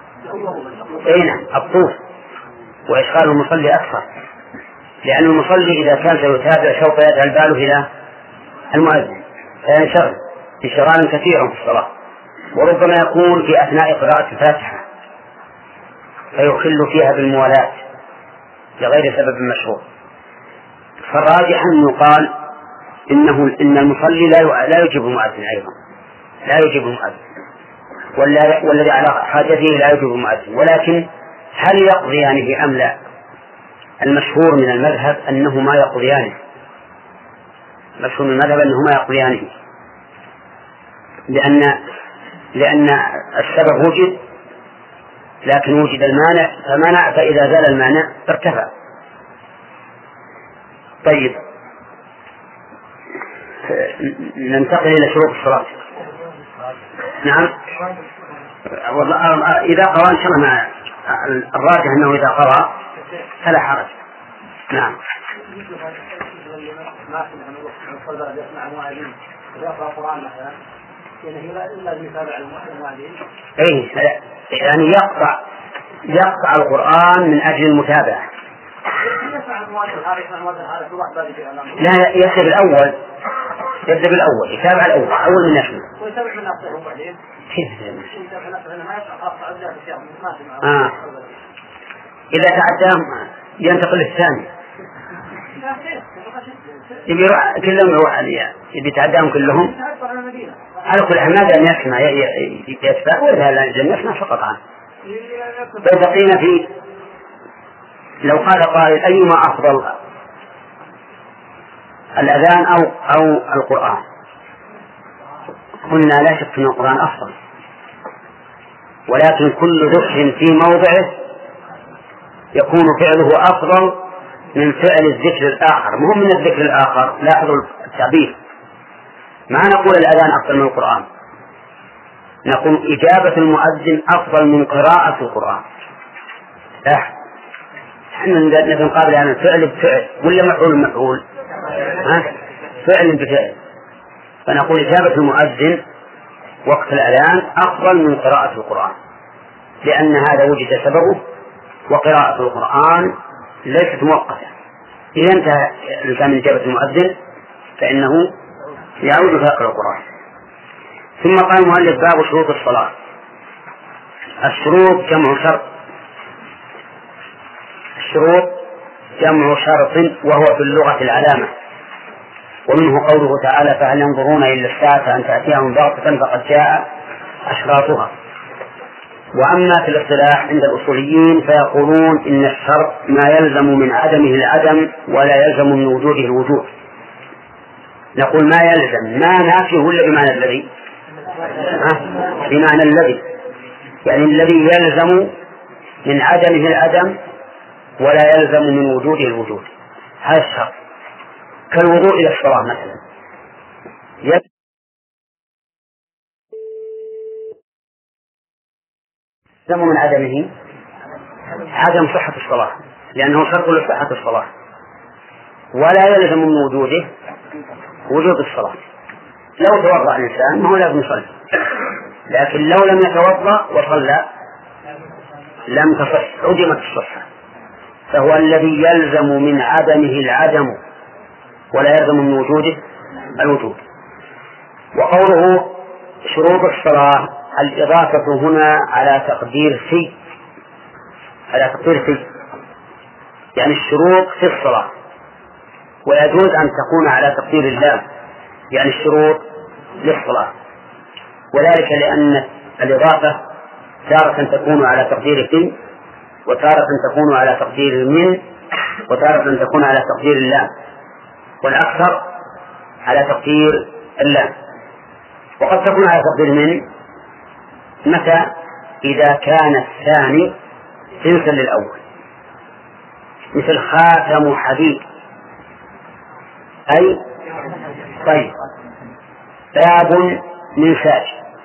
الطوف وإشغال المصلي أكثر، لأن المصلي إذا كان سيتابع سوف يجعل باله إلى المؤذن فينشغل انشغالا كثيرا في الصلاة، وربما يكون في أثناء قراءة الفاتحة فيخل فيها بالموالاة لغير سبب مشروع. فالراجح أن يقال إن المصلي لا يجب المؤذن أيضا، لا يجب المؤذن، والذي على حاجته لا يجب المؤذن. ولكن هل يقضيانه أم لا؟ المشهور من المذهب أنه ما يقضيانه، مشهور من المذهب أنه ما يقضيانه، لأن السبب وجد لكن وجد المانع فمنع، فإذا زال المانع ارتفع. طيب ننتقل إلى شروط الصلاة. نعم إذا قرأ إن شاء الله، الراجح أنه إذا قرأ فلا حرج. نعم. يعني يقطع القرآن من أجل المتابعة. لا يبدأ بالأول، يتابع الأول أول من نفسه. إذا تعداهم ينتقل للثاني، يبي كلهم يروح يبي يتعداهم كلهم على كل حال، ماذا أن يسمع يتبع وإذا لا يسمع فقط عنه. فبقينا في لو قال قائل أيما أفضل الأذان أو القرآن، قلنا لا شك أن القرآن أفضل، ولكن كل ذكر في موضعه يكون فعله أفضل من فعل الذكر الآخر. مهم من الذكر الآخر، لاحظوا التعبير، ما نقول الأذان أفضل من القرآن، نقول إجابة المؤذن أفضل من قراءة القرآن. نحن نقابل عن الفعل بفعل ولا مفعول بمفعول، فعل بفعل، فنقول إجابة المؤذن وقت الأذان أفضل من قراءة القرآن، لأن هذا وجد سببه، وقراءة القرآن ليست مؤقتة. إذا انتهى الإنسان من إجابة المؤذن فإنه يعود فيقرأ القرآن. ثم قال المؤلف باب شروط الصلاة. الشروط جمع شرط. الشروط جمع شرط وهو في اللغة العلامة، ومنه قوله تعالى فهل ينظرون إلا الساعة أن تأتيهم بغتة فقد جاء أشراطها. وأما في الاصطلاح عند الأصوليين فيقولون إن الشرط ما يلزم من عدمه العدم ولا يلزم من وجوده الوجود. نقول ما يلزم، ما نافيه ولا بمعنى الذي؟ بمعنى الذي، يعني الذي يلزم من عدمه العدم ولا يلزم من وجوده الوجود، هذا الشرط. كالوضوء إلى الصلاة مثلا يلزم من عدمه عدم صحة الصلاة لأنه شرط لصحة الصلاة، ولا يلزم من وجوده وجود الصلاة. لو توضأ الإنسان ما هو لازم يصلي، لكن لو لم يتوضأ وصلى لم تصح، عدمت الصحة. فهو الذي يلزم من عدمه العدم ولا يلزم من وجوده الوجود. وقوله شروط الصلاة الإضافة هنا على تقدير في، على تقدير في، يعني الشروط في الصلاة، ويجوز أن تكون على تقدير اللام، يعني الشروط للصلاة، وذلك لأن الإضافة تارة تكون على تقدير في، وتارة تكون على تقدير من، وتارة تكون على تقدير اللام، والأكثر على تقدير اللام. وقد تكون على تقدير من متى؟ إذا كان الثاني جنسا للأول، مثل خاتم حديد، أي طيب باب من ساج،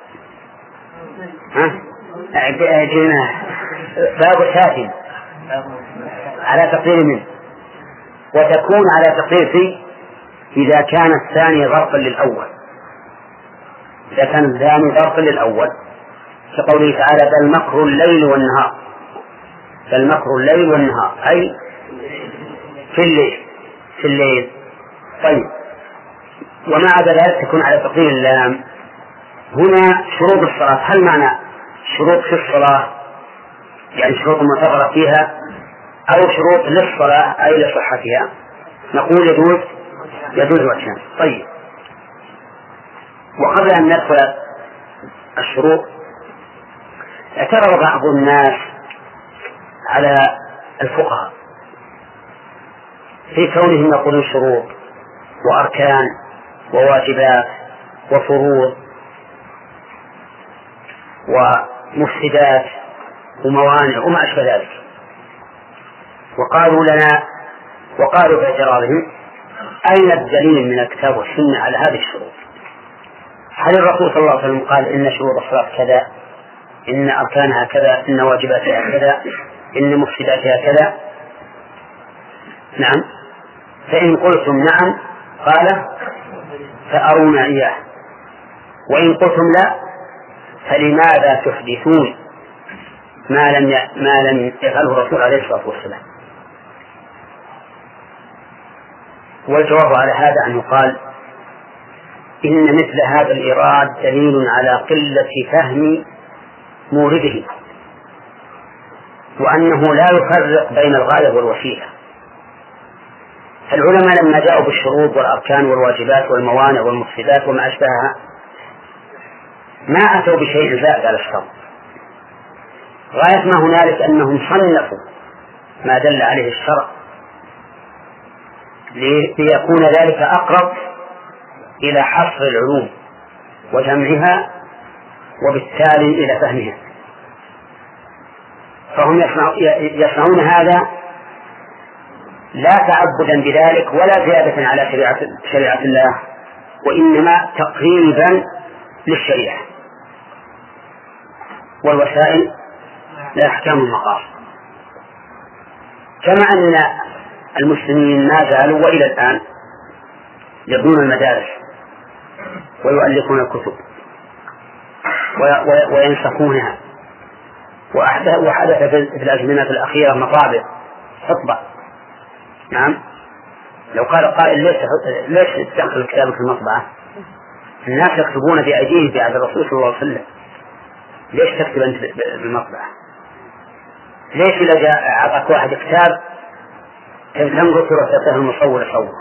باب ساج على تقدير من، وتكون على تقدير في إذا كان الثاني ظرفا للأول، إذا كان الثاني ظرفا للأول، كقوله تعالى بل مكر الليل والنهار، بل مكر الليل والنهار أي في الليل، في الليل. طيب وما عدا ذلك تكون على تقدير اللام. هنا شروط الصلاة، هل معنى شروط في الصلاة يعني شروط معتبرة فيها، أو شروط للصلاة أي لصحتها؟ نقول يجوز وجهان. طيب وقبل أن ندخل الشروط اعترض بعض الناس على الفقهاء في كونهم يقولون شروط وأركان وواجبات وفروض ومفسدات وموانع وما أشبه ذلك، وقالوا لنا، وقالوا في اعتراضهم أين الدليل من الكتاب والسنة على هذه الشروط؟ هل الرسول صلى الله عليه وسلم قال إن شروط الصلاة كذا، إن أركانها كذا، إن واجباتها كذا، إن مفسداتها كذا؟ نعم. فإن قلتم نعم قال فأرونا إياه، وإن قلتم لا فلماذا تحدثون ما لم يفعله الرسول عليه الصلاة والسلام؟ والجواب على هذا أن يقال إن مثل هذا الإيراد دليل على قلة فهم مورده، وأنه لا يفرق بين الغاية والوسيلة. العلماء لما جاءوا بالشروط والأركان والواجبات والموانع والمفسدات وما أشبهها ما أتوا بشيء زائد على الشرط، غاية ما هنالك أنهم صنفوا ما دل عليه الشرع ليكون ذلك أقرب إلى حصر العلوم وجمعها وبالتالي إلى فهمها. فهم يصنعون هذا لا تعبدا بذلك ولا زيادة على شريعة الله، وإنما تقريبا للشريعة، والوسائل لأحكام المقاصد. كما أن المسلمين ما زالوا وإلى الآن يبنون المدارس ويؤلفون الكتب وينسخونها، وحدث في الأزمنة الأخيرة مطابع تطبع. نعم. لو قال قائل ليش تدخل كتابك في المطبعة؟ الناس يكتبون بأيديهم في عهد الرسول صلى الله عليه وسلم، ليش تكتب أنت بالمطبعة؟ ليش إذا جاء أعطاك واحد كتاب تنظر تروح تعطيه المصور يصور؟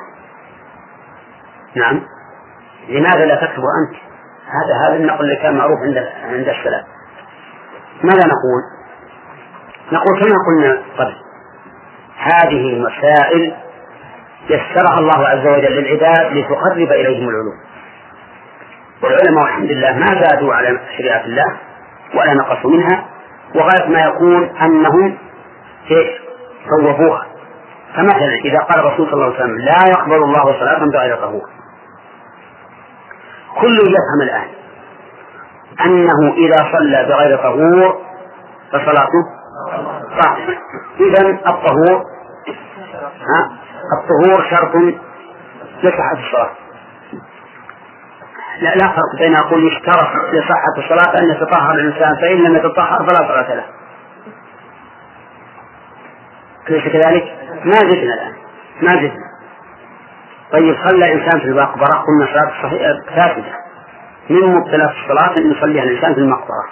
نعم، لماذا لا تكتبه أنت؟ هذا النقل اللي كان معروف عند السلف. ماذا نقول؟ نقول كما قلنا قبل، هذه مسائل يسرها الله عز وجل للعباد لتقرب إليهم العلوم، والعلماء الحمد لله ما زادوا على شريعة الله ولا نقصوا منها، وغاية ما يكون أنهم صوبوها. فمثلا إذا قال الرسول صلى الله عليه وسلم لا يقبل الله صلاة بغير طهور، كل يفهم الآن أنه إذا صلى بغير طهور فصلاته باطلة. إذن الطهور شرط لصحة الصلاة. لا فرق بين أقول يشترط لصحة الصلاة أن يتطهر الإنسان، فإن لم يتطهر فلا صلاة له. ليس كذلك؟ ما زدنا الآن، ما زدنا. طيب صلى إنسان في المقبرة، قلنا صلاة صحيحة ثابتة. من مبتلى الصلاة أن يصليها الإنسان في المقبرة.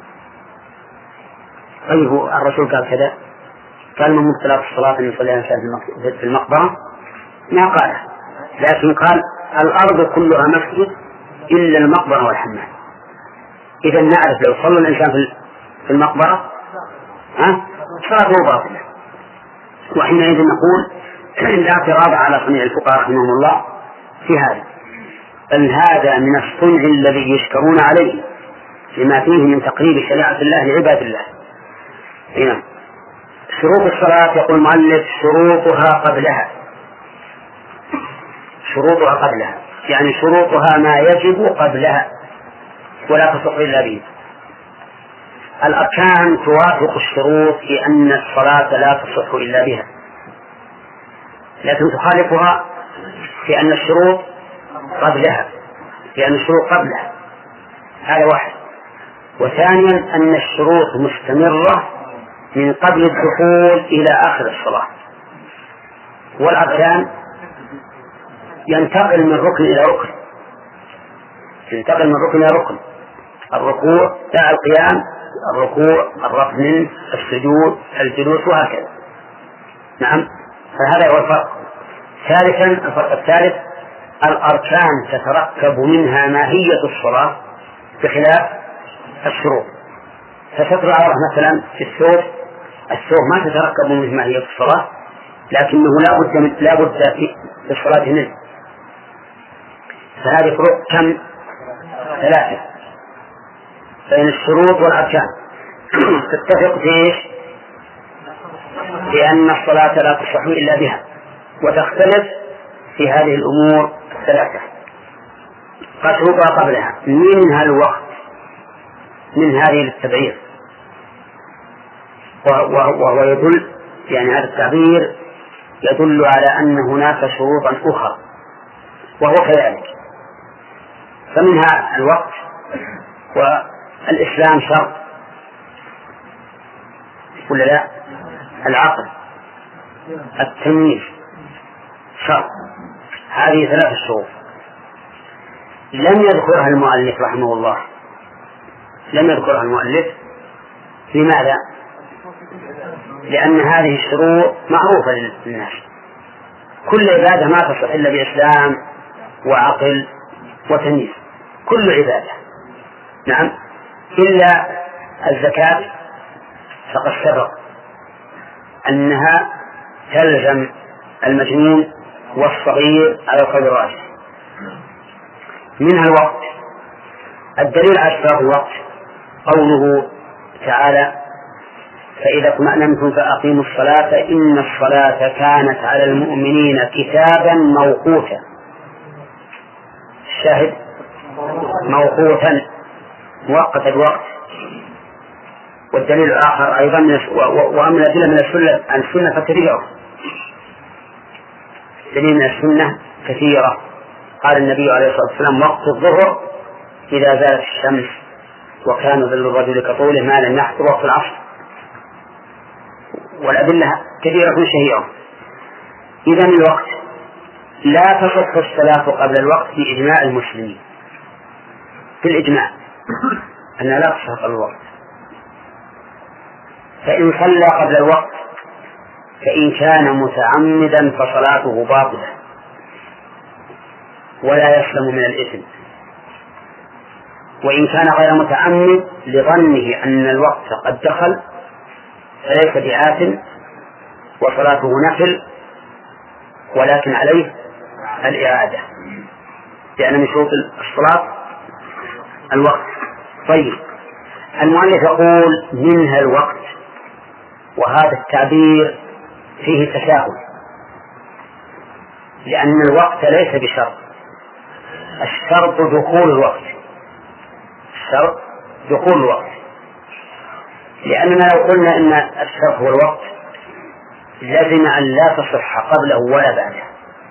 طيب الرسول قال كذا؟ قال من مبتلى الصلاة أن يصليها الإنسان في المقبرة؟ ما قال، لكن قال الأرض كلها مسجد إلا المقبرة والحمام. إذا نعرف لو صلى الإنسان في المقبرة صلاته باطلة. وحينئذ نقول لا اعتراض على صنيع الفقهاء رحمهم الله في هذا، بل هذا من الصنع الذي يشكرون عليه لما فيه من تقريب شريعة الله لعباد الله. هنا شروط الصلاة يقول المؤلف شروطها قبلها. شروطها قبلها يعني شروطها ما يجب قبلها ولا تصح إلا به. الأركان توافق الشروط في أن الصلاة لا تصح إلا بها، لكن تخالفها في أن الشروط قبلها، لأن الشروط قبلها. هذا واحد. وثانيا أن الشروط مستمرة من قبل الدخول إلى آخر الصلاة، والأركان ينتقل من ركن إلى ركن، ينتقل من ركن إلى ركن. الركوع لا القيام، الركوع الرفع منه، السجود الجلوس وهكذا. نعم، فهذا هو الفرق. ثالثا الفرق الثالث الأركان تتركب منها ماهية الصلاة بخلاف الشروط. فستر العورة مثلا في الثوب ما تتركب منه ماهية الصلاة، لكنه لا بد في الصلاة منه. فهذه فروق كم؟ ثلاثة. بين الشروط والأركان تتفق فيه بأن الصلاة لا تصح إلا بها، وتختلف في هذه الأمور الثلاثة. قد شروطها قبلها منها الوقت، من هذه التبعير، وهو يدل يعني هذا التعبير يدل على أن هناك شروطا أخرى وهو كذلك. فمنها الوقت، والإسلام شرط ولا لا؟ العقل، التمييز شرط. هذه ثلاث شروط لم يذكرها المؤلف رحمه الله، لم يذكرها المؤلف. لماذا؟ لأن هذه الشروط معروفة للناس. كل عبادة ما تصح إلا بإسلام وعقل وتمييز، كل عبادة. نعم، إلا الزكاة فقد سبق أنها تلزم المجنون والصغير على القول الراجح. منها الوقت. الدليل على اشتراط الوقت قوله تعالى فإذا اطمأننتم فأقيموا الصلاة إن الصلاة كانت على المؤمنين كتابا موقوتا. الشاهد موقوتا مؤقت الوقت. والدليل الآخر أيضا وأما الأدلة من السنة فكثيرة. دليل من السنة كثيرة. قال النبي عليه الصلاة والسلام وقت الظهر إذا زالت الشمس وكان ظل الرجل كطوله ما لم يحضر وقت العصر. والأدلة كثيرة شهيرة. إذن الوقت لا تصح الصلاة قبل الوقت بإجماع المسلمين، بالإجماع أنها لا تصح قبل الوقت. فإن صلى قبل الوقت فإن كان متعمدا فصلاته باطلة ولا يسلم من الإثم، وإن كان غير متعمد لظنه أن الوقت قد دخل فليس بآثم وصلاته نفل، ولكن عليه الإعادة، لأن من شروط الصلاة الوقت. طيب، المؤلف يقول منها الوقت، وهذا التعبير فيه تساهل، لأن الوقت ليس بشرط، الشرط دخول الوقت، الشرط دخول الوقت، لأننا لو قلنا إن الشرط هو الوقت لازم أن لا تصح قبله ولا بعده،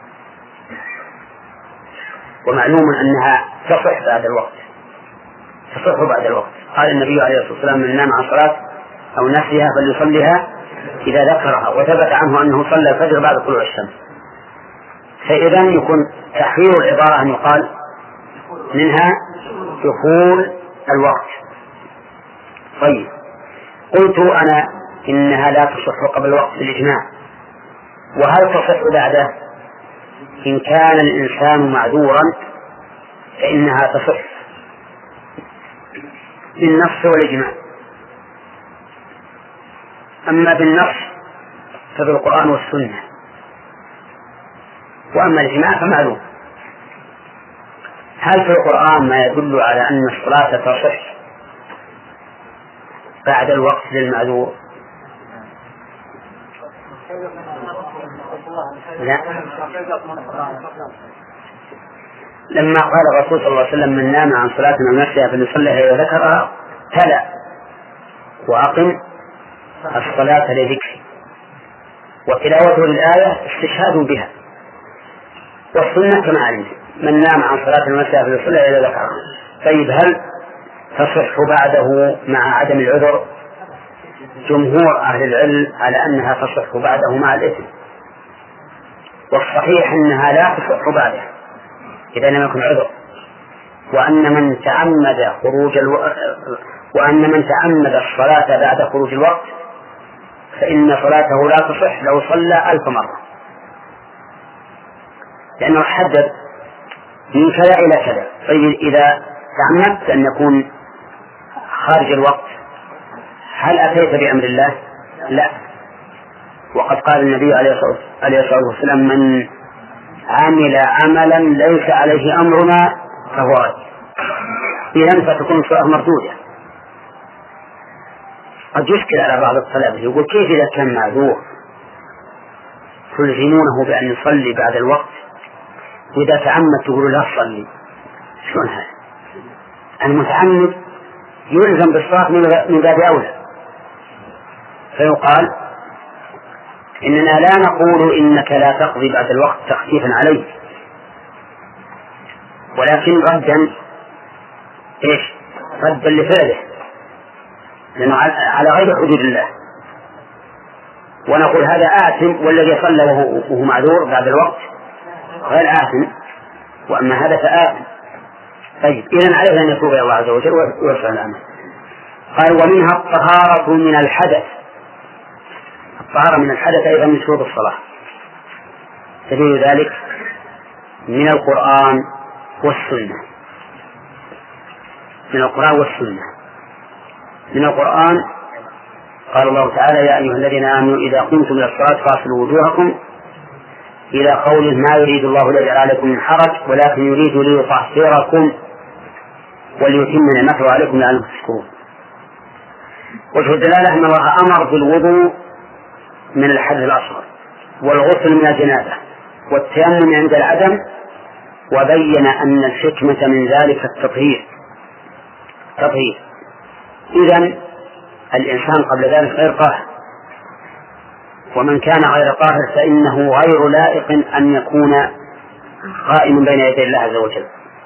ومعلوم أنها تصح بعد الوقت، تصح بعد الوقت. قال النبي عليه الصلاة والسلام: من نام عن صلاة أو نسيها فليصليها إذا ذكرها، وثبت عنه أنه صلى الفجر بعد طلوع الشمس. فإذا يكون تحرير العبارة أن يقال منها دخول الوقت. طيب، قلت أنا إنها لا تصح قبل الوقت بالإجماع، وهل تصح بعده؟ إن كان الإنسان معذورا فإنها تصح بالنص والإجماع، أما بالنص فبالقرآن والسنة، وأما الإجماع فمعلوم. هل في القرآن ما يدل على أن الصلاة تصح بعد الوقت للمعذور؟ لا. لما قال الرسول صلى الله عليه وسلم: من نام عن صلاة أو نسيها فليصليها إذا ذكرها، تلا: وأقم الصلاة لذكري، وتلاوته للآية استشهاد بها، والسنة كما علمت: من نام عن صلاة أو نسيها فليصليها إذا ذكرها. طيب، هل تصح بعده مع عدم العذر؟ جمهور أهل العلم على أنها تصح بعده مع الإثم، والصحيح أنها لا تصح بعده إذا لم يكن عذر، وأن من تعمد الصلاة بعد خروج الوقت فإن صلاته لا تصح لو صلى 1000 مرة، لأنه حدد من كذا إلى كذا. طيب، إذا تعمدت أن يكون خارج الوقت هل أتيت بأمر الله؟ لا. وقد قال النبي عليه الصلاة والسلام: من عمل عملا ليس عليه أمرنا فهو رد. إذن فتكون الصلاة مردودة. قد يشكل على بعض الطلبة، يقول: كيف إذا كان معذور تلزمونه بأن يصلي بعد الوقت، وإذا تعمد تقول لا تصلي؟ شلون هذا؟ المتعمد يلزم بالصلاة من باب أولى. فيقال: إننا لا نقول إنك لا تقضي بعد الوقت تخفيفا عليه، ولكن ردا ردا لفعله، لأنه على غير حدود الله. ونقول هذا آثم، والذي صلى وهو معذور بعد الوقت غير آثم، وأما هذا فآثم. طيب، إذن عليه أن يتوب إلى الله عز وجل ويرفع الأمر. قال: ومنها الطهارة من الحدث. الطهارة من الحدث أيضا من شروط الصلاة، دليل ذلك من القرآن والسنة. من القرآن والسنة. من القرآن قال الله تعالى: يا أيها الذين آمنوا إذا قمتم إلى الصلاة فاغسلوا وجوهكم، إلى قوله: ما يريد الله ليجعل عليكم من حرج ولكن يريد ليطهركم وليتم نعمته عليكم لعلكم تشكرون. وجه الدلالة أن الله أمر بالوضوء من الحدث الأصغر، والغسل من الجنابة، والتيمم عند العدم، وبين أن الحكمة من ذلك التطهير. إذن الإنسان قبل ذلك غير طاهر، ومن كان غير طاهر فإنه غير لائق أن يكون قائما بين يدي الله عز وجل.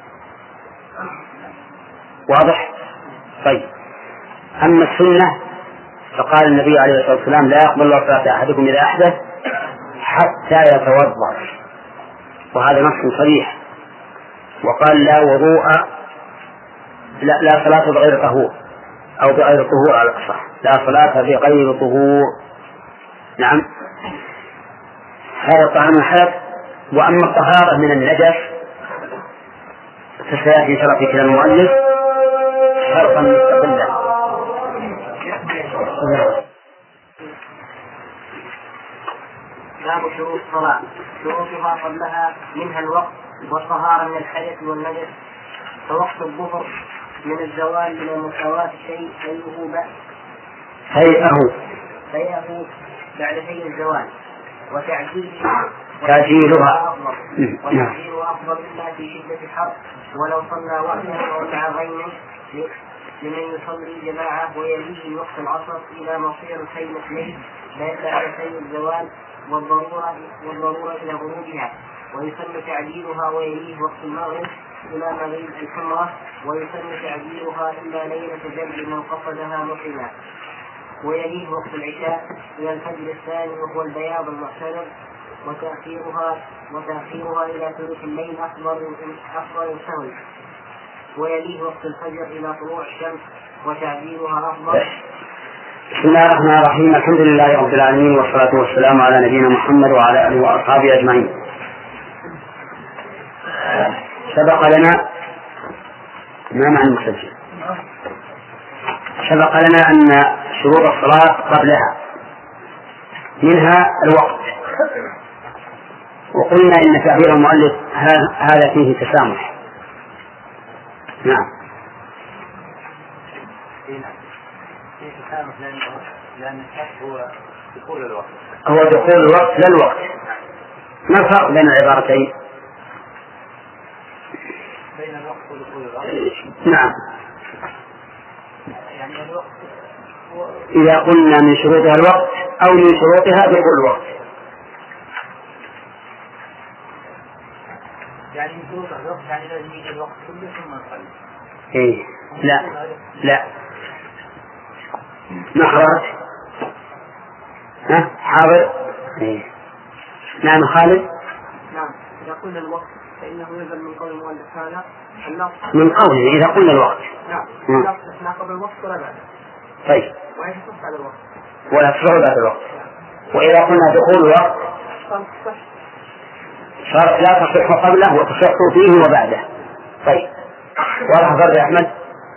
واضح؟ طيب، أما السنة فقال النبي عليه الصلاة والسلام: لا يقبل الله صلاة أحدكم إذا أحدث حتى يتوضأ، وهذا نص صريح. وقال: لا صلاة بغير طهور، أو بغير طهور على الأصح، لا صلاة بغير طهور. نعم، هذا طعام الحلف. وأما الطهارة من النجس فسيأتي شرع في كلام المؤلف شرطا مستقلا. باب شروط الصلاة. شروطها قبلها منها الوقت والطهارة من الحدث والنجس. فوقت الظهر من الزوال إلى مساواة الشيء هيئه بعد هيئ الزوال، وتعجيلها أفضل إلا في شدة الحر، ولو صلى وحده أو مع غيره لمن يصلي جماعة ويليه وقت العصر إلى مصير خيمة الليل بعد هيئ الزوال والضرورة إلى غروبها، ويسمى تعجيلها ويليه وقت المغرب إلى مغيب الحمرة، ويسمى تعجيلها إلا ليلة جمع من قصدها محرما، ويليه وقت العشاء إلى الفجر الثاني وهو البياض المعتدل، وتأخيرها إلى ثلث الليل أفضل سهل، ويليه وقت الفجر إلى طلوع الشمس، وتعجيلها أفضل. بسم الله الرحمن الرحيم. الحمد لله رب العالمين، والصلاة والسلام على نبينا محمد وعلى آله وأصحابه أجمعين. سبق لنا سبق لنا أن شروط الصلاة قبلها منها الوقت، وقلنا إن تعبير المؤلف هذا فيه تسامح. نعم، لأن الشك هو دخول الوقت، لا الوقت. ما الفرق بين العبارتين؟ بين الوقت ودخول الوقت. نعم، يعني الوقت إذا قلنا من شروطها الوقت أو من شروطها دخول الوقت. يعني من شروطها الوقت يعني لازم يجي الوقت كله ثم نصلي. إيه لا نخرج. حاضر. إيه. نعم خالد. نعم، إذا قلنا الوقت فإنه يلزم من قول المؤلف هذا اللفظ من قوله إذا قلنا الوقت. نعم، اللفظ لا قبل الوقت ولا بعد. طيب، ولا تصح بعد الوقت ولا تصح بعد الوقت. وإذا قلنا دخول الوقت صارت لا تصح قبله وتصح فيه وبعده. طيب، واضح فرق يا أحمد؟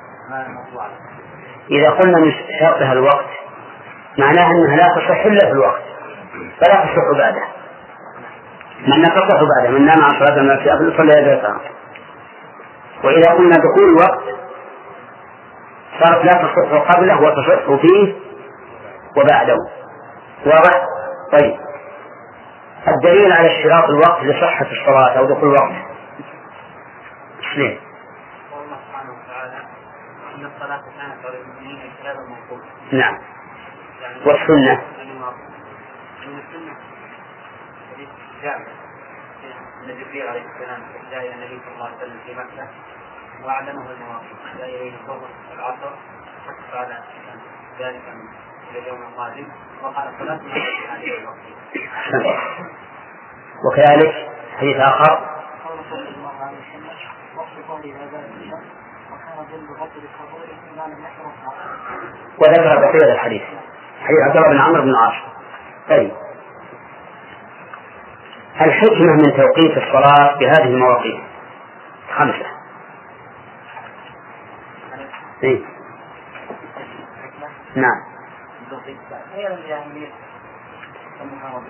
إذا قلنا من شرطها الوقت معناه أنها لا تصح إلا في الوقت فلا تصح بعده. معناه تصح بعده من نام عن صلاة الناس قبل صلى يدرسها. وإذا قلنا دخول الوقت صارت لا تصح قبله وتصح فيه وبعده. واضح؟ طيب، الدليل على اشتراط الوقت لصحة الصلاة أو دخول الوقت اثنين. والله سبحانه وتعالى إن الصلاة كانت على المؤمنين كتابا موقوتا. نعم، والسنة من السنة جاء أن جبريل عليه السلام جاء إلى النبي صلى الله عليه وسلم في مكة وأعلمه المواقف، جاء إليه الظهر العصر فقال ذلك إلى اليوم القادم وقال الصلاة ما في هذه الوقت. وكذلك حديث آخر صلى الله عليه وسلم وقت قولي هذا الشيء وكان جلد غطر الكبور ما لم يحرم. وذكر بقية الحديث حديث عبد الله بن عمرو بن العاص. طيب، الحكمة من توقيت الصلاة بهذه المواقيت 5. إيه؟ نعم. هي الجاهلية المحاضرة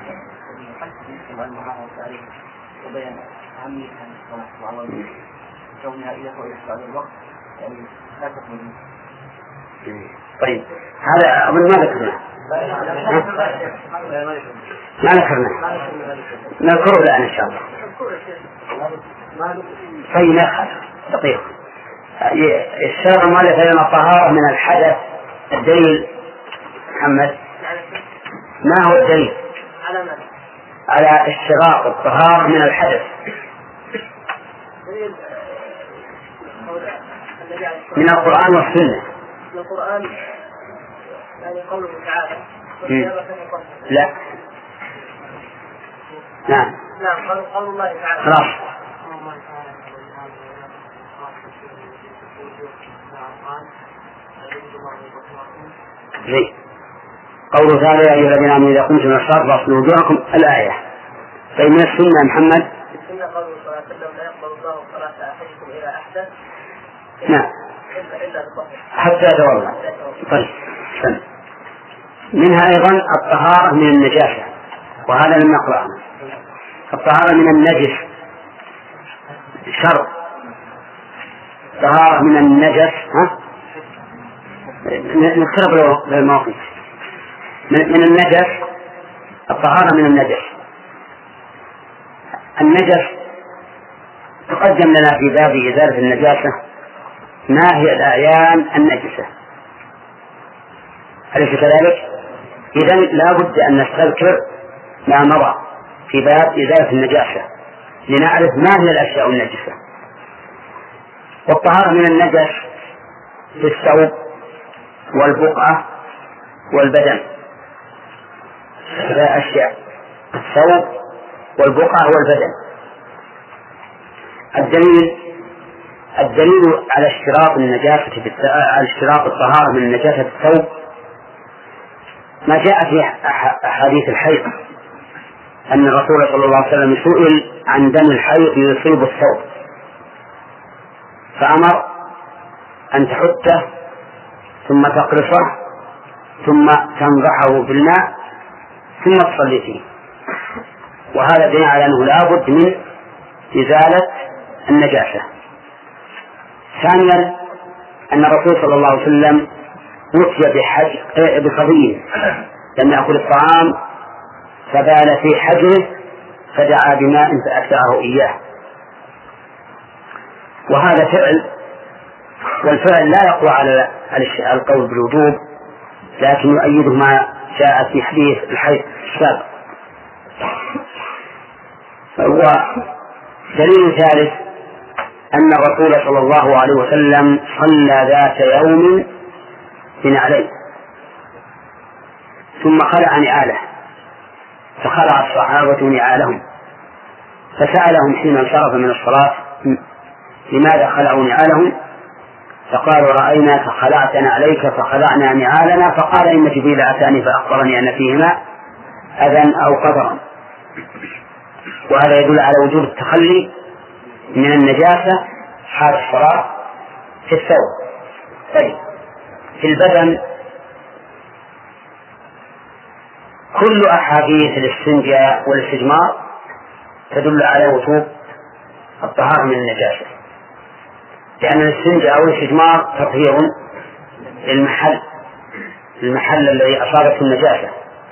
والتعليم وبيان أهمية الصلاة وعواملها كونها إلى بعد الوقت يعني لا تكمل. طيب، هذا أظن ما ذكرنا. نذكره الآن إن شاء الله. طيب، دقيقة. الشرع مالك لنا الطهارة من الحدث. الدليل محمد ما هو الدليل على اشتراط الطهارة من الحدث؟ من القرآن والسنة. من القرآن يعني قوله تعالى لا. نعم قول الله تعالى خلاص. زي قوله تعالى يا أيها الذين آمنوا إذا قمتم إلى الصلاة فاغسلوا وجوهكم الآية. طيب من السنة يا محمد؟ السنة قوله صلى الله عليه وسلم لا يقبل الله صلاة أحدكم إلى أحسن. نعم. إلا بطهر. حتى يتوضأ. طيب. سنة. منها أيضا الطهارة من النجاسة، وهذا لم نقرأه. الطهارة من النجس شرط. الطهارة من النجس نقرب للموقف. من النجس الطهارة من النجس. النجس تقدم لنا في باب إزالة النجاسة ما هي الأعيان النجسة، أليس كذلك؟ إذن لا بد أن نستذكر ما مضى في باب إزالة النجاسة لنعرف ما هي الأشياء النجسة. والطهارة من النجس في الثوب والبقعة والبدن، ثلاث أشياء: الثوب والبقعة والبدن. الدليل على اشتراط النجاسة على اشتراط الطهارة من النجاسة في الثوب ما جاء في أحاديث الحيض أن الرسول صلى الله عليه وسلم سئل عن دم الحيض يصيب الثوب فأمر أن تحته ثم تقرصه ثم تنضحه بالماء ثم تصلي فيه، وهذا دليل على أنه لا بد من إزالة النجاسة. ثانيا أن الرسول صلى الله عليه وسلم أتي بصبي لم يأكل الطعام فبال في حجره فدعا بماء فأكثره إياه، وهذا فعل، والفعل لا يقوى على القول بالوجوب، لكن يؤيده ما جاء في حديث الحيض السابق. ودليل ثالث أن الرسول صلى الله عليه وسلم صلى ذات يوم بنعليه ثم خلع نعاله فخلع الصحابة نعالهم فسألهم حين انصرف من الصلاة لماذا خلعوا نعالهم؟ فقالوا رأيناك خلعت نعليك فخلعنا نعالنا، فقال إن جبريل أتاني فأخبرني أن فيهما أذى أو قدرا. وهذا يدل على وجوب التخلي من النجاسة حال الصلاة في الثوب. طيب في البدن كل أحاديث الاستنجاء والاستجمار تدل على وجوب الطهارة من النجاسة، لأن الاستنجاء والاستجمار تطهير المحل الذي أصابته النجاسة.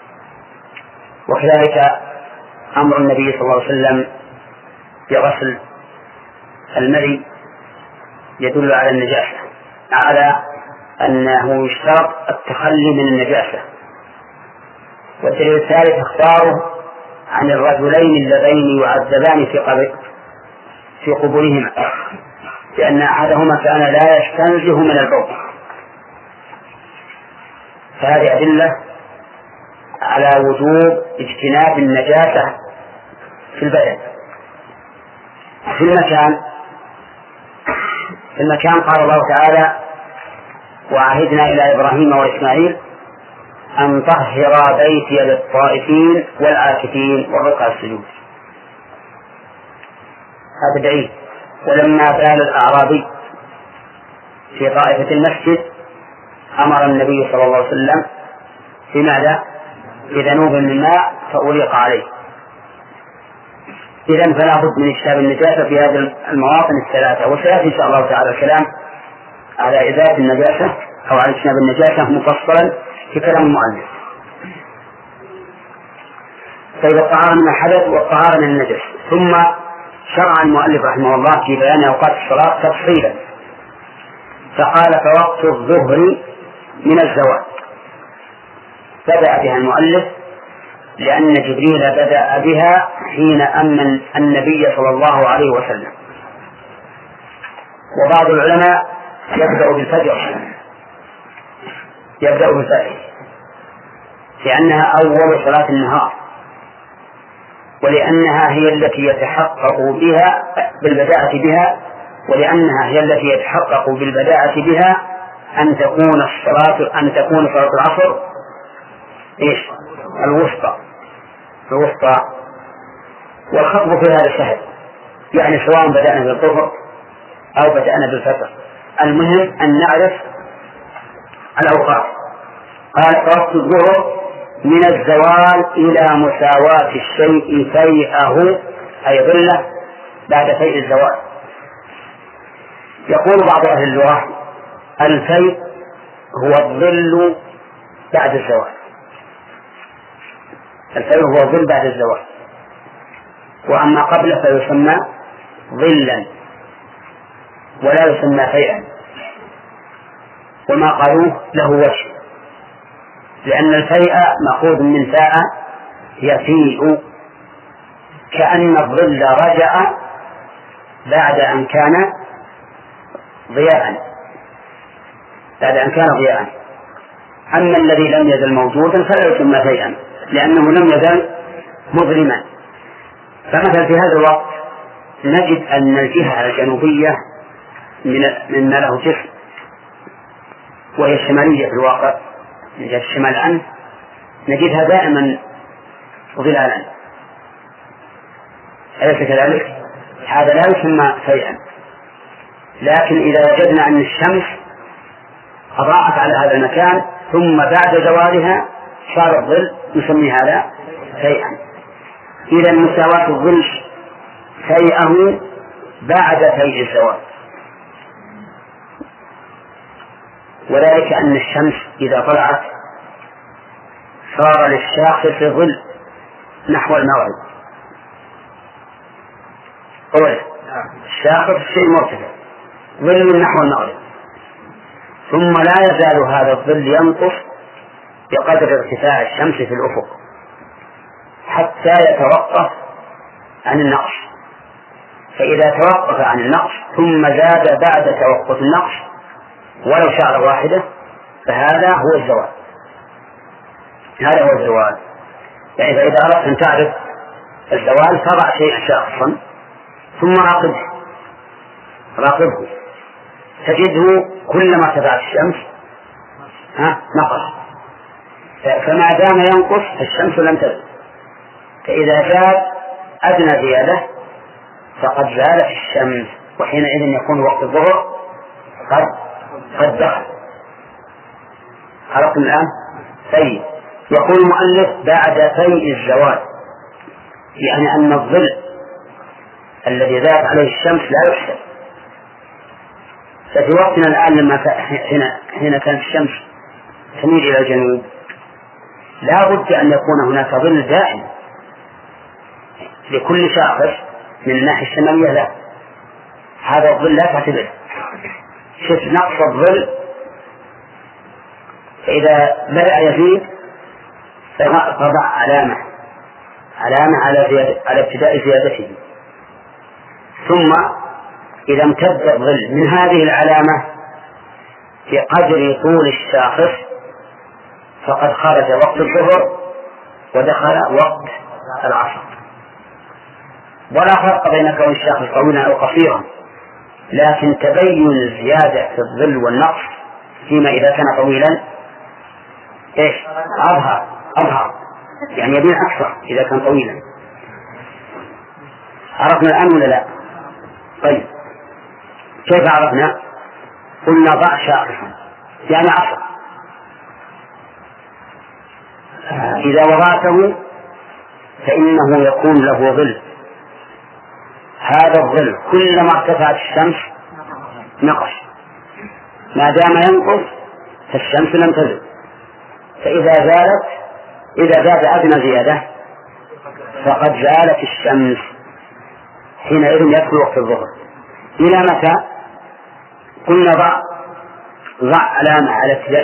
وكذلك أمر النبي صلى الله عليه وسلم بغسل المري يدل على النجاسة، على أنه يشترط التخلي من النجاسة. والدليل الثالث اختاره عن الرجلين اللذين يعذبان في قبورهما لأن أحدهما كان لا يستنزه من البول. فهذه أدلة على وجوب اجتناب النجاسة في البدن. في المكان قال الله تعالى وعهدنا إلى إبراهيم وإسماعيل أن طهر بيتي للطائفين والعاكفين والركع السجود. هذا دليل. ولما بال الأعرابي في طائفة المسجد أمر النبي صلى الله عليه وسلم بماذا؟ بذنوب من ماء فأريق عليه. إذن فلا بد من اجتناب النجاسة في هذه المواطن الثلاثة، وسيأتي إن شاء الله تعالى الكلام على إزالة النجاسة أو على اجتناب النجاسة مفصلا في كلام المؤلف. طيب الطهارة من الحدث والطهارة من النجس. ثم شرع المؤلف رحمه الله في بيان أوقات الصلاة تفصيلا، فقال فوقت الظهر من الزوال. بدأ بها المؤلف لأن جبريل بدأ بها حين أمن النبي صلى الله عليه وسلم. وبعض العلماء يبدأ بالفجر لأنها أول صلاة النهار، ولأنها هي التي يتحقق بها بالبداءة بها، ولأنها هي التي يتحقق بالبداءة بها أن تكون صلاة العصر إيش؟ الوسطى. والخطب في هذا سهل، يعني سواء بدأنا بالظهر أو بدأنا بالفجر، المهم أن نعرف الأوقات. قال وقت الظهر من الزوال إلى مساواة الشيء فيئه أي ظله بعد فيء الزوال. يقول بعض أهل اللغة الفيء هو الظل بعد الزوال، الفيء هو الظل بعد الزوال، وأما قبله فيسمى ظلا ولا يسمى فيئا، وما قالوه له وجه، لأن الفيء مأخوذ من فاء يفيء، كأن الظل رجع بعد أن كان ضياء. أما الذي لم يزل موجودا فلا يسمى فيئا لأنه لم يزل مظلما. فمثلا في هذا الوقت نجد أن الجهة الجنوبية مما له جسم وهي الشمالية في الواقع من جهة الشمال عنه نجدها دائما ظلالا، أليس كذلك؟ هذا لا يسمى فيئا. لكن إذا وجدنا أن الشمس أضاءت على هذا المكان ثم بعد زوالها صار الظل نسمي هذا فيئا. إذا مساواة الظل فيئه بعد فيء الزوال، وذلك أن الشمس إذا طلعت صار للشاخص ظل نحو المغرب، الشاخص شيء مرتفع ظل نحو المغرب، ثم لا يزال هذا الظل ينقص بقدر ارتفاع الشمس في الأفق حتى يتوقف عن النقص. فإذا توقف عن النقص ثم زاد بعد توقف النقص ولو شعرة واحدة فهذا هو الزوال. يعني فإذا أردت أن تعرف الزوال فضع شيئا شاخصا ثم راقبه تجده كلما ارتفعت الشمس نقص، فما دام ينقص الشمس لم تزل، فإذا زاد أدنى زيادة فقد زالت الشمس، وحينئذ يكون وقت الظهر قد دخل. عرفتم الآن؟ طيب. يقول المؤلف بعد فيء الزوال، يعني أن الظل الذي ذات عليه الشمس لا يحسب. ففي وقتنا الآن لما حين كانت الشمس تميل إلى الجنوب لا بد أن يكون هناك ظل دائم لكل شاخص من الناحية الشمالية، لا هذا الظل لا تعتبره. شوف نقص الظل فإذا بدأ يزيد فضع علامة على ابتداء زيادته، ثم إذا امتد الظل من هذه العلامة بقدر طول الشاخص فقد خرج وقت الظهر ودخل وقت العصر. ولا فرق بين كون الشاخص طويلا أو قصيرا، لكن تبين الزيادة في الظل والنقص فيما إذا كان طويلا أظهر، يعني يبين أكثر إذا كان طويلا. عرفنا الآن ولا لا؟ طيب كيف عرفنا؟ قلنا ضع شاخصا يعني عصر، إذا وضعته فإنه يكون له ظل، هذا الظل كلما ارتفعت الشمس نقص، ما دام ينقص فالشمس لم تزل، فإذا زاد أدنى زيادة فقد زالت الشمس، حينئذ يدخل وقت الظهر. إلى متى؟ قلنا ضع علامة على ابتداء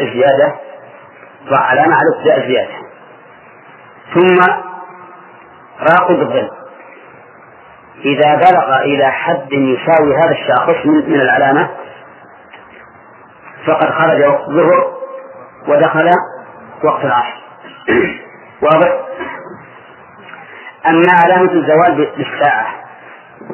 الزيادة، ثم راقب الظل إذا بلغ إلى حد يساوي هذا الشاخص من العلامة فقد خرج وقت الظهر ودخل وقت العصر. واضح؟ أما علامة الزوال بالساعة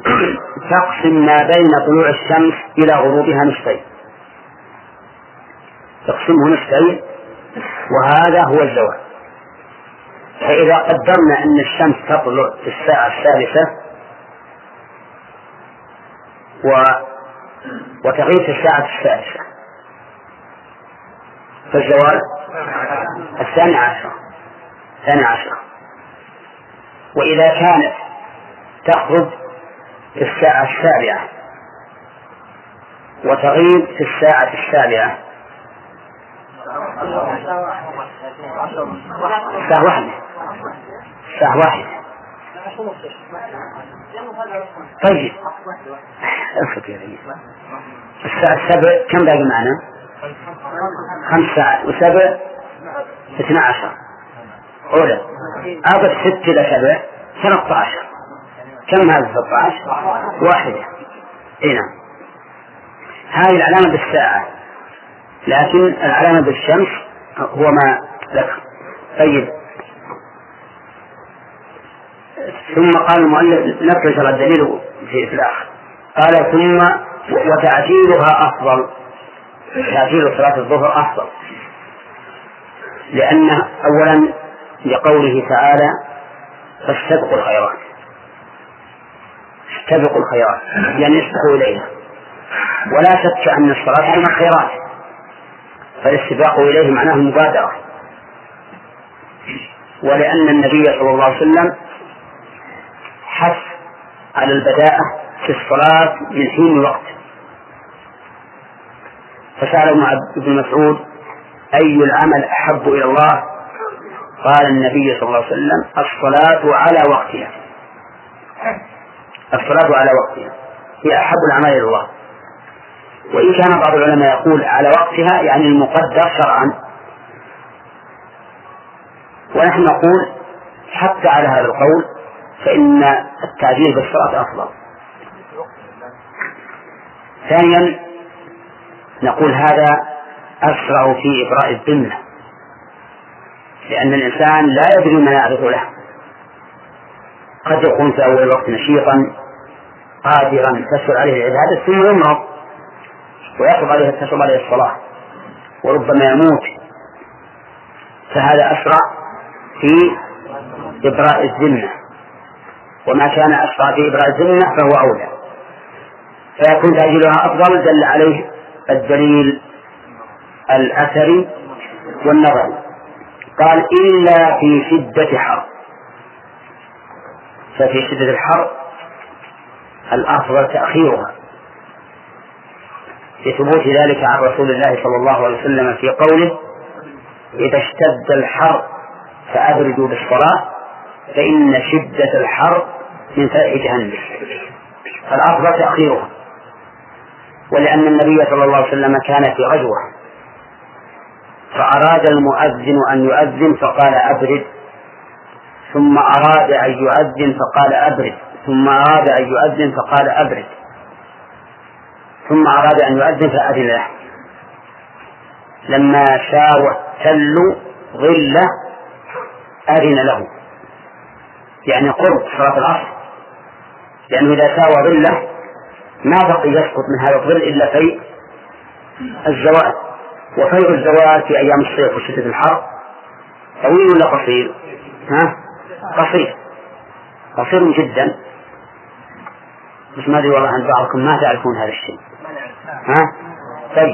تقسم ما بين طلوع الشمس إلى غروبها نصفين، تقسمه نصفين وهذا هو الزوال. فإذا قدرنا أن الشمس تطلع في الساعة الثالثة وتغيب في الساعة السادسة فالزوال 12. وإذا كانت تخرج في الساعة 7 وتغيب في الساعة 7 الساعة 1. طيب الساعة 7 كم باقي معنا؟ 5 ساعات و7 12 أولى أضف 6 إلى 7 13. كم هذا 13؟ 1. هنا هذه العلامة بالساعة، لكن العلامة بالشمس هو ما ذكر. طيب ثم قال المؤلف نقل الدليل في الآخر قال ثم وتعجيلها أفضل، تعجيل صلاة الظهر أفضل، لأن أولا لقوله تعالى فاستبقوا الخيرات، استبقوا الخيرات يعني اسبقوا إليها، ولا شك أن الصلاة من الخيرات، فالاستباق إليه معناه المبادرة، ولأن النبي صلى الله عليه وسلم حث على البداءة في الصلاة من حين الوقت. فسأل ابن مسعود أي العمل أحب إلى الله؟ قال النبي صلى الله عليه وسلم الصلاة على وقتها، الصلاة على وقتها هي أحب الأعمال إلى الله. وإن كان بعض العلماء يقول على وقتها يعني المقدر شرعا، ونحن نقول حتى على هذا القول فإن التعجيل بالصلاة أفضل. ثانيا نقول هذا أسرع في إبراء الذمة، لأن الإنسان لا يدري ما يعرض له، قد يكون في أول الوقت نشيطا قادرا تسهل عليه العبادة ثم يمرض تصعب عليه الصلاة وربما يموت، فهذا أسرع في إبراء الذمة، وما كان أسرع في إبراء الذمة فهو أولى، فيكون تأجيلها أفضل. دل عليه الدليل الأثري والنظري. قال إلا في شدة حر، ففي شدة الحر الأفضل تأخيرها، لثبوت ذلك عن رسول الله صلى الله عليه وسلم في قوله إذا اشتد الحر فأبردوا بالصلاة فإن شدة الحر من فيح جهنم، فالأفضل تأخيرها. ولأن النبي صلى الله عليه وسلم كان في غزوة فأراد المؤذن أن يؤذن فقال أبرد، ثم أراد أن يؤذن فقال أبرد، ثم أراد أن يؤذن فقال أبرد، ثم أراد أن يؤذن فأذن له. لما شاوى التل ظله أذن له، يعني قرب صلاة العصر، لأنه إذا ساوى ظله ما بقي يسقط من هذا الظل إلا في الزوال، وفيء الزوال في أيام الصيف وشدة الحر طويل ولا قصير؟ قصير جدا، بس ما أدري والله عن بعضكم ما تعرفون هذا الشيء. طيب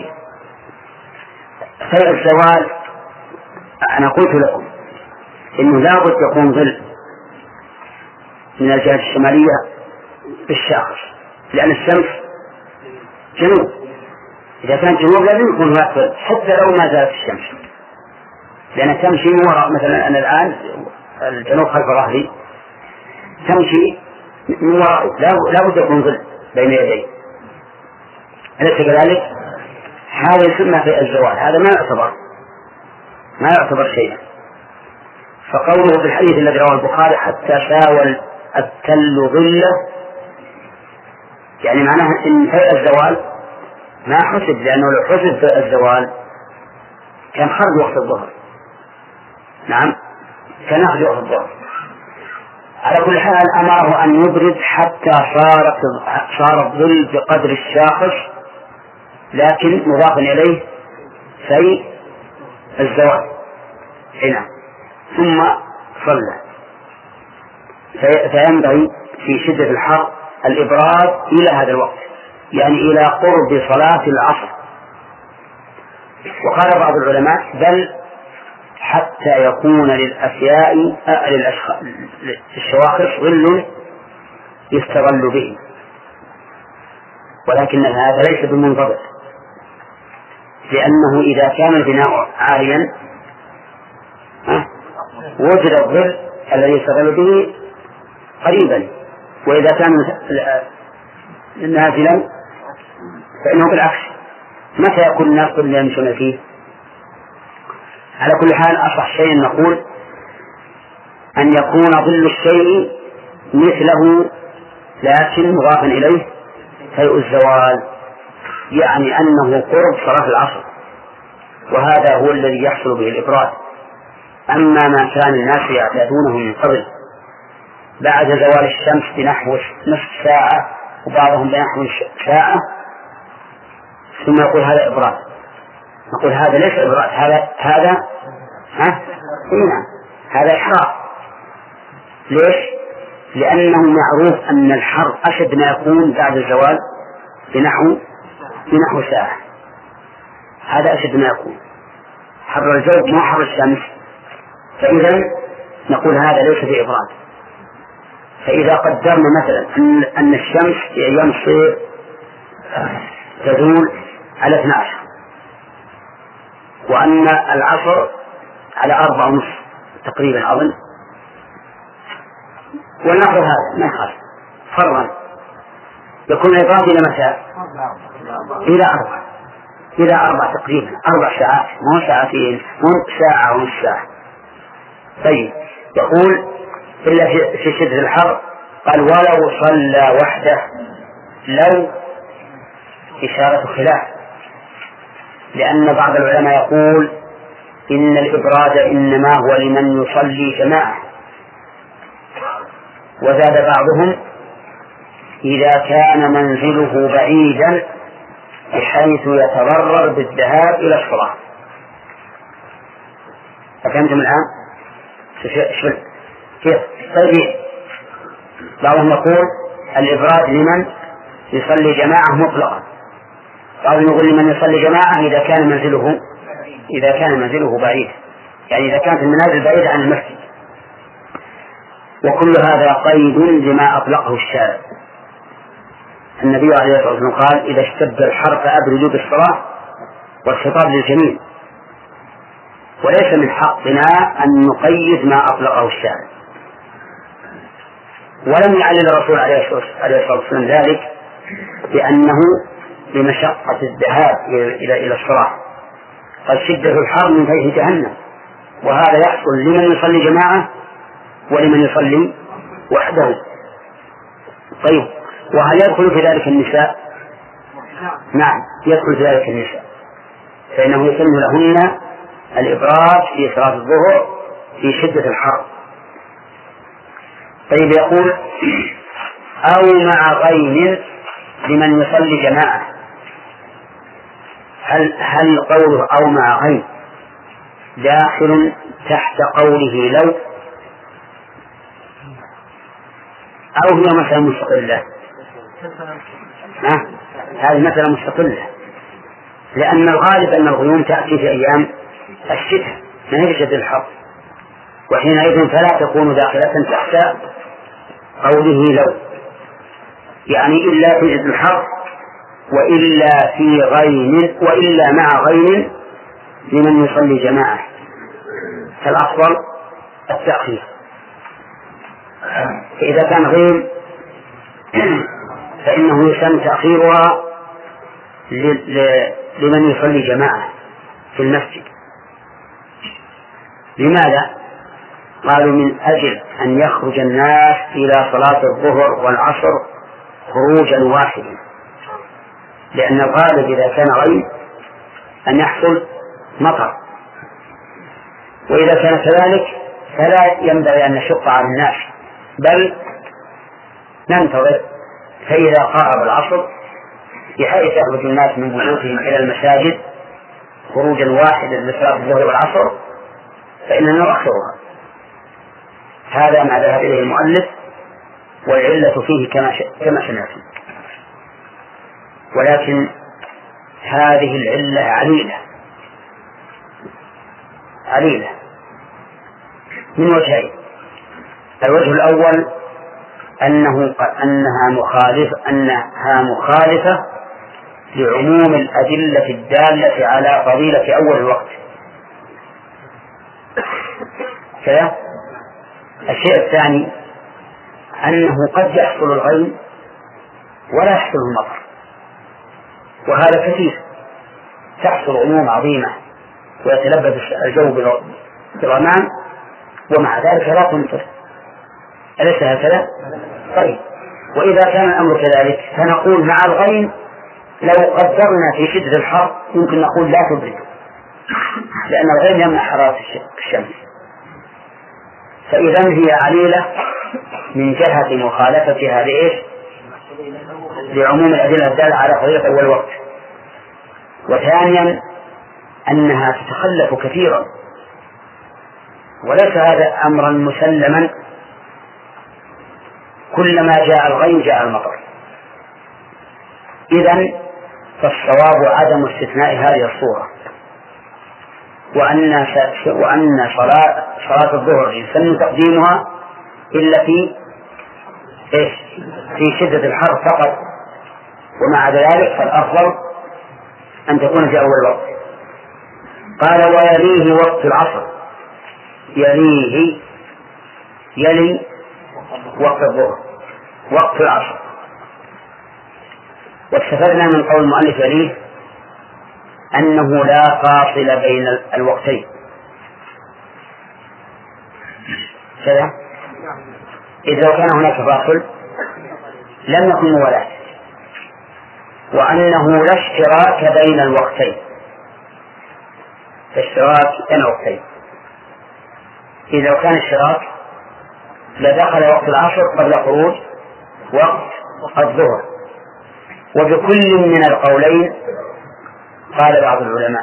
فيء الزوال أنا قلت لكم إنه لابد يكون ظل من الجهة الشمالية بالشاخص، لأن الشمس جنوب، إذا كان جنوب لازم يكون هناك ظل حتى لو ما زالت الشمس، لأن تمشي من وراء. مثلا أنا الآن الجنوب خلف ظهري تمشي من وراء، لابد يكون ظل بين يدي، أليس كذلك؟ هذا يسمى في الزوال، هذا ما يعتبر شيئا. فقوله في الحديث الذي رواه البخاري حتى ساوى التل ظله، يعني معناه إن فيء الزوال ما حسب، لأنه لو حسب فيء الزوال كان خرج وقت الظهر. نعم كان خرج وقت الظهر. على كل حال أمره أن يبرد حتى صار الظل بقدر الشاخص، لكن مضاف إليه في الزوال هنا ثم صلى، فينبغي في شدة الحر الإبراد إلى هذا الوقت، يعني إلى قرب صلاة العصر. وقال بعض العلماء بل حتى يكون للأشياء للشواخص ظل يستغل به، ولكن هذا ليس بالمنضبط، لأنه إذا كان البناء عاليا وجد الظل الذي يستغل به قريبا، وإذا كان نازلا فإنه بالعكس. متى يكون الناس كلهم يمشون فيه؟ على كل حال أصح شيء نقول أن يكون ظل الشيء مثله لكن مضافا إليه هيئ الزوال، يعني أنه قرب صلاة العصر، وهذا هو الذي يحصل به الإبراد. أما ما كان الناس يعتادونه من قبل بعد زوال الشمس بنحو نصف ساعة وبعضهم بنحو ساعة ثم يقول هذا إبراد، نقول هذا ليس إبراد، هذا إحراق. ليش؟ لأنه معروف أن الحر أشد ما يكون بعد الزوال بنحو ساعة، هذا أشد ما يكون حر الجو ما حر الشمس، فإذا نقول هذا ليس بإبراد. فإذا قدرنا مثلا أن الشمس في أيام الصيف تزول على 12 وأن العصر على 4:30 تقريبا أظن، ونحو هذا ما يخالف فرضا، يكون الإبراد إلى متى؟ إلى 4 تقريبا 4 ساعات، مو ساعتين، مو ساعة ونص ساعة. طيب يقول إلا في شدة الحر قال ولو صلى وحده، لو إشارة خلاف، لأن بعض العلماء يقول إن الإبراد إنما هو لمن يصلي جماعة، وزاد بعضهم إذا كان منزله بعيدا بحيث يتضرر بالذهاب إلى الصلاة. فهمتم الآن؟ كيف؟ طيب بعضهم يقول الإبراد لمن يصلي جماعة مطلقا، بعضهم يقول لمن يصلي جماعة إذا كان منزله بعيد، يعني إذا كانت المنازل بعيدة عن المسجد. وكل هذا قيد لما أطلقه الشارع. النبي عليه الصلاة والسلام قال إذا اشتد الحر فأبردوا بالصلاة، والخطاب للجميع، وليس من حقنا أن نقيد ما أطلقه الشارع. ولم يعلل الرسول عليه الصلاة والسلام ذلك بأنه لمشقة الذهاب إلى الصلاة، قد شدة الحر من فيح جهنم، وهذا يحصل لمن يصلي جماعة ولمن يصلي وحده. طيب وهل يدخل في ذلك النساء؟ نعم يدخل في ذلك النساء، فإنه يسن لهن الإبراد في صلاة الظهر في شدة الحر. طيب يقول أو مع غيم لمن يصلي جماعة، هل قوله أو مع غيم داخل تحت قوله لو، أو هي مسألة مستقلة؟ هذه مسألة مستقلة، لأن الغالب أن الغيوم تأتي في أيام الشتاء من هي شدة الحر، وحينئذ فلا تكون داخلة تحت قوله لو، يعني إلا في شدة الحر وإلا في غيم وإلا مع غيم لمن يصلي جماعة، فالأفضل التأخير. فإذا كان غيم فإنه يسن تأخيرها لمن يصلي جماعة في المسجد. لماذا؟ قالوا من أجل أن يخرج الناس إلى صلاة الظهر والعصر خروجا واحدا، لأن الغالب إذا كان غيم أن يحصل مطر، وإذا كان كذلك فلا ينبغي أن نشق على الناس، بل ننتظر فإذا قارب العصر بحيث يخرج الناس من بيوتهم إلى المساجد خروجا واحدا لصلاة الظهر والعصر فإننا نؤخرها. هذا ما ذهب إليه المؤلف، والعلة فيه كما سمعتم. ولكن هذه العلة عليلة من وجهين. الوجه الأول أنها مخالفة لعموم الأدلة الدالة على فضيلة أول الوقت. كذا. الشيء الثاني أنه قد يحصل الغيم ولا يحصل المطر، وهذا كثير، تحصل غيوم عظيمة ويتلبس الجو بالغمام ومع ذلك لا تمطر، أليس هكذا؟ طيب، وإذا كان الأمر كذلك فنقول مع الغيم لو قدرنا في شدة الحر يمكن نقول لا تبرد، لأن الغيم يمنع حرارة الشمس. فإذا هي عليلة من جهة مخالفتها لإيش؟ لعموم الأدلة الدالة على فضيلة أول وقت. وثانيا أنها تتخلف كثيرا، وليس هذا أمرا مسلما، كلما جاء الغيم جاء المطر. إذن فالصواب عدم استثناء هذه الصورة، وأن صلاة الظهر يسن تقديمها إلا في شدة الحر فقط، ومع ذلك فالأفضل أن تكون في أول وقت. قال ويليه وقت العصر، يلي وقت الظهر وقت العصر. واستفدنا من قول المؤلف يليه أنه لا فاصل بين الوقتين كذا. إذا لو كان هناك فاصل لم يكن موالاة، وأنه لا اشتراك بين الوقتين، اشتراك بين الوقتين. إذا كان اشتراك لدخل وقت العصر قبل خروج وقت الظهر. وبكل من القولين قال بعض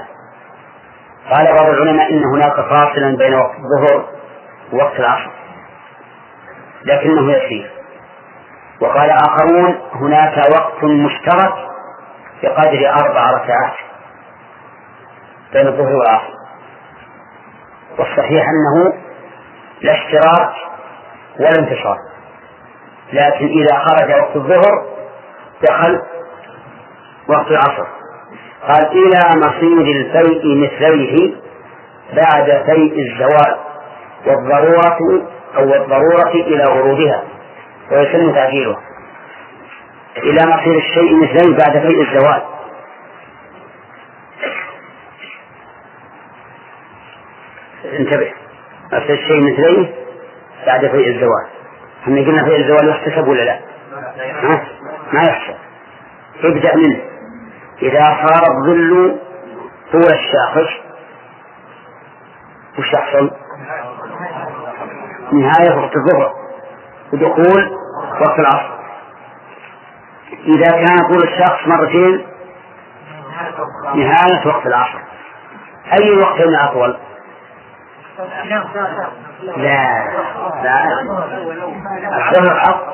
العلماء إن هناك فاصلا بين وقت الظهر ووقت العصر لكنه يسير. وقال آخرون هناك وقت مشترك بقدر 4 ركعات بين الظهر والعصر. والصحيح أنه لا اشتراك ولا انتشار، لكن إذا خرج وقت الظهر دخل وقت العصر. قال إلى مصير الفيء مثليه بعد فيء الزوال والضرورة إلى غروبها، ويسن تعجيله. إلى مصير الشيء مثليه بعد فيء الزوال، انتبه، مصير الشيء مثليه بعد فيء الزوال. هم قلنا فيء الزوال يحتسب ولا لا؟ ما يحسب. ابدأ منه. إذا صار الظل طول الشاخص وش يحصل؟ نهاية وقت الظهر ودخول وقت العصر. إذا كان طول الشاخص مرتين نهاية وقت العصر. أي وقت أطول؟ لا الظهر حق.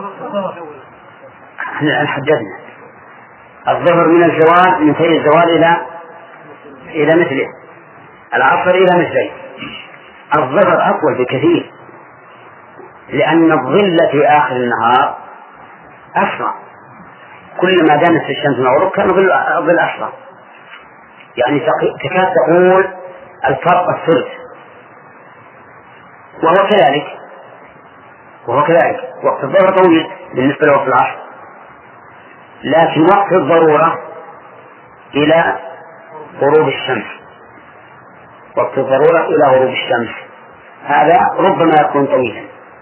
احنا حددنا الظهر من الزوال، من فيء الزوال إلى مثله، العصر إلى مثله. الظهر أطول بكثير، لأن الظل في آخر النهار أسرع، كلما دامت الشمس من الغروب كان الظل أسرع، يعني تكاد تقول الفرق الثلث. وهو كذلك وقت الظهر طويل بالنسبة لوقت العصر، لكن وقت الضرورة إلى غروب الشمس، وقت الضرورة إلى غروب الشمس هذا ربما يكون طويلا.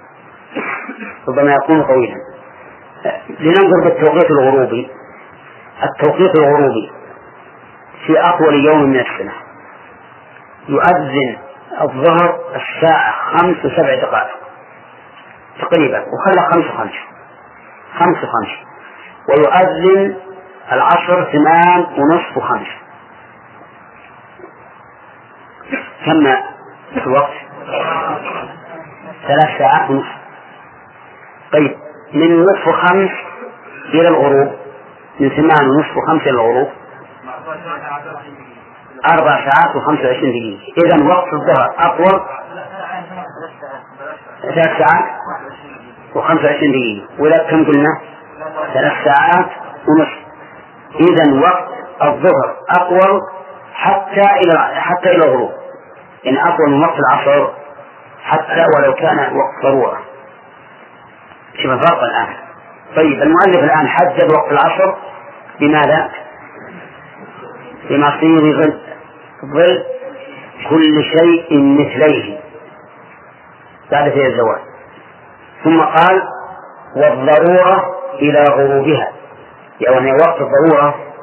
لننظر بالتوقيت الغروبي. التوقيت الغروبي في أطول يوم من السنة يؤذن الظهر الساعة 5:07 تقريبا، وخلى 5:05 ويؤذن العصر 8:30 و5، كم الوقت؟ 3 ساعات ونصف. طيب من نصف 5 إلى الغروب، من 8 ونصف 5 إلى الغروب 4 ساعات و25 دقيقة. إذن وقت الظهر أطول 3 ساعات و25 دقيقة، ولا كم قلنا؟ 3 ساعات ونصف. إذن وقت الظهر أطول حتى إلى الغروب، يعني أطول من وقت العصر حتى ولو كان وقت ضرورة. شوف الفرق الآن. طيب المؤلف الآن حدد وقت العصر بماذا؟ بمصير ظل كل شيء مثليه بعد في الزوال، ثم قال والضرورة إلى غروبها، يعني وقت الضرورة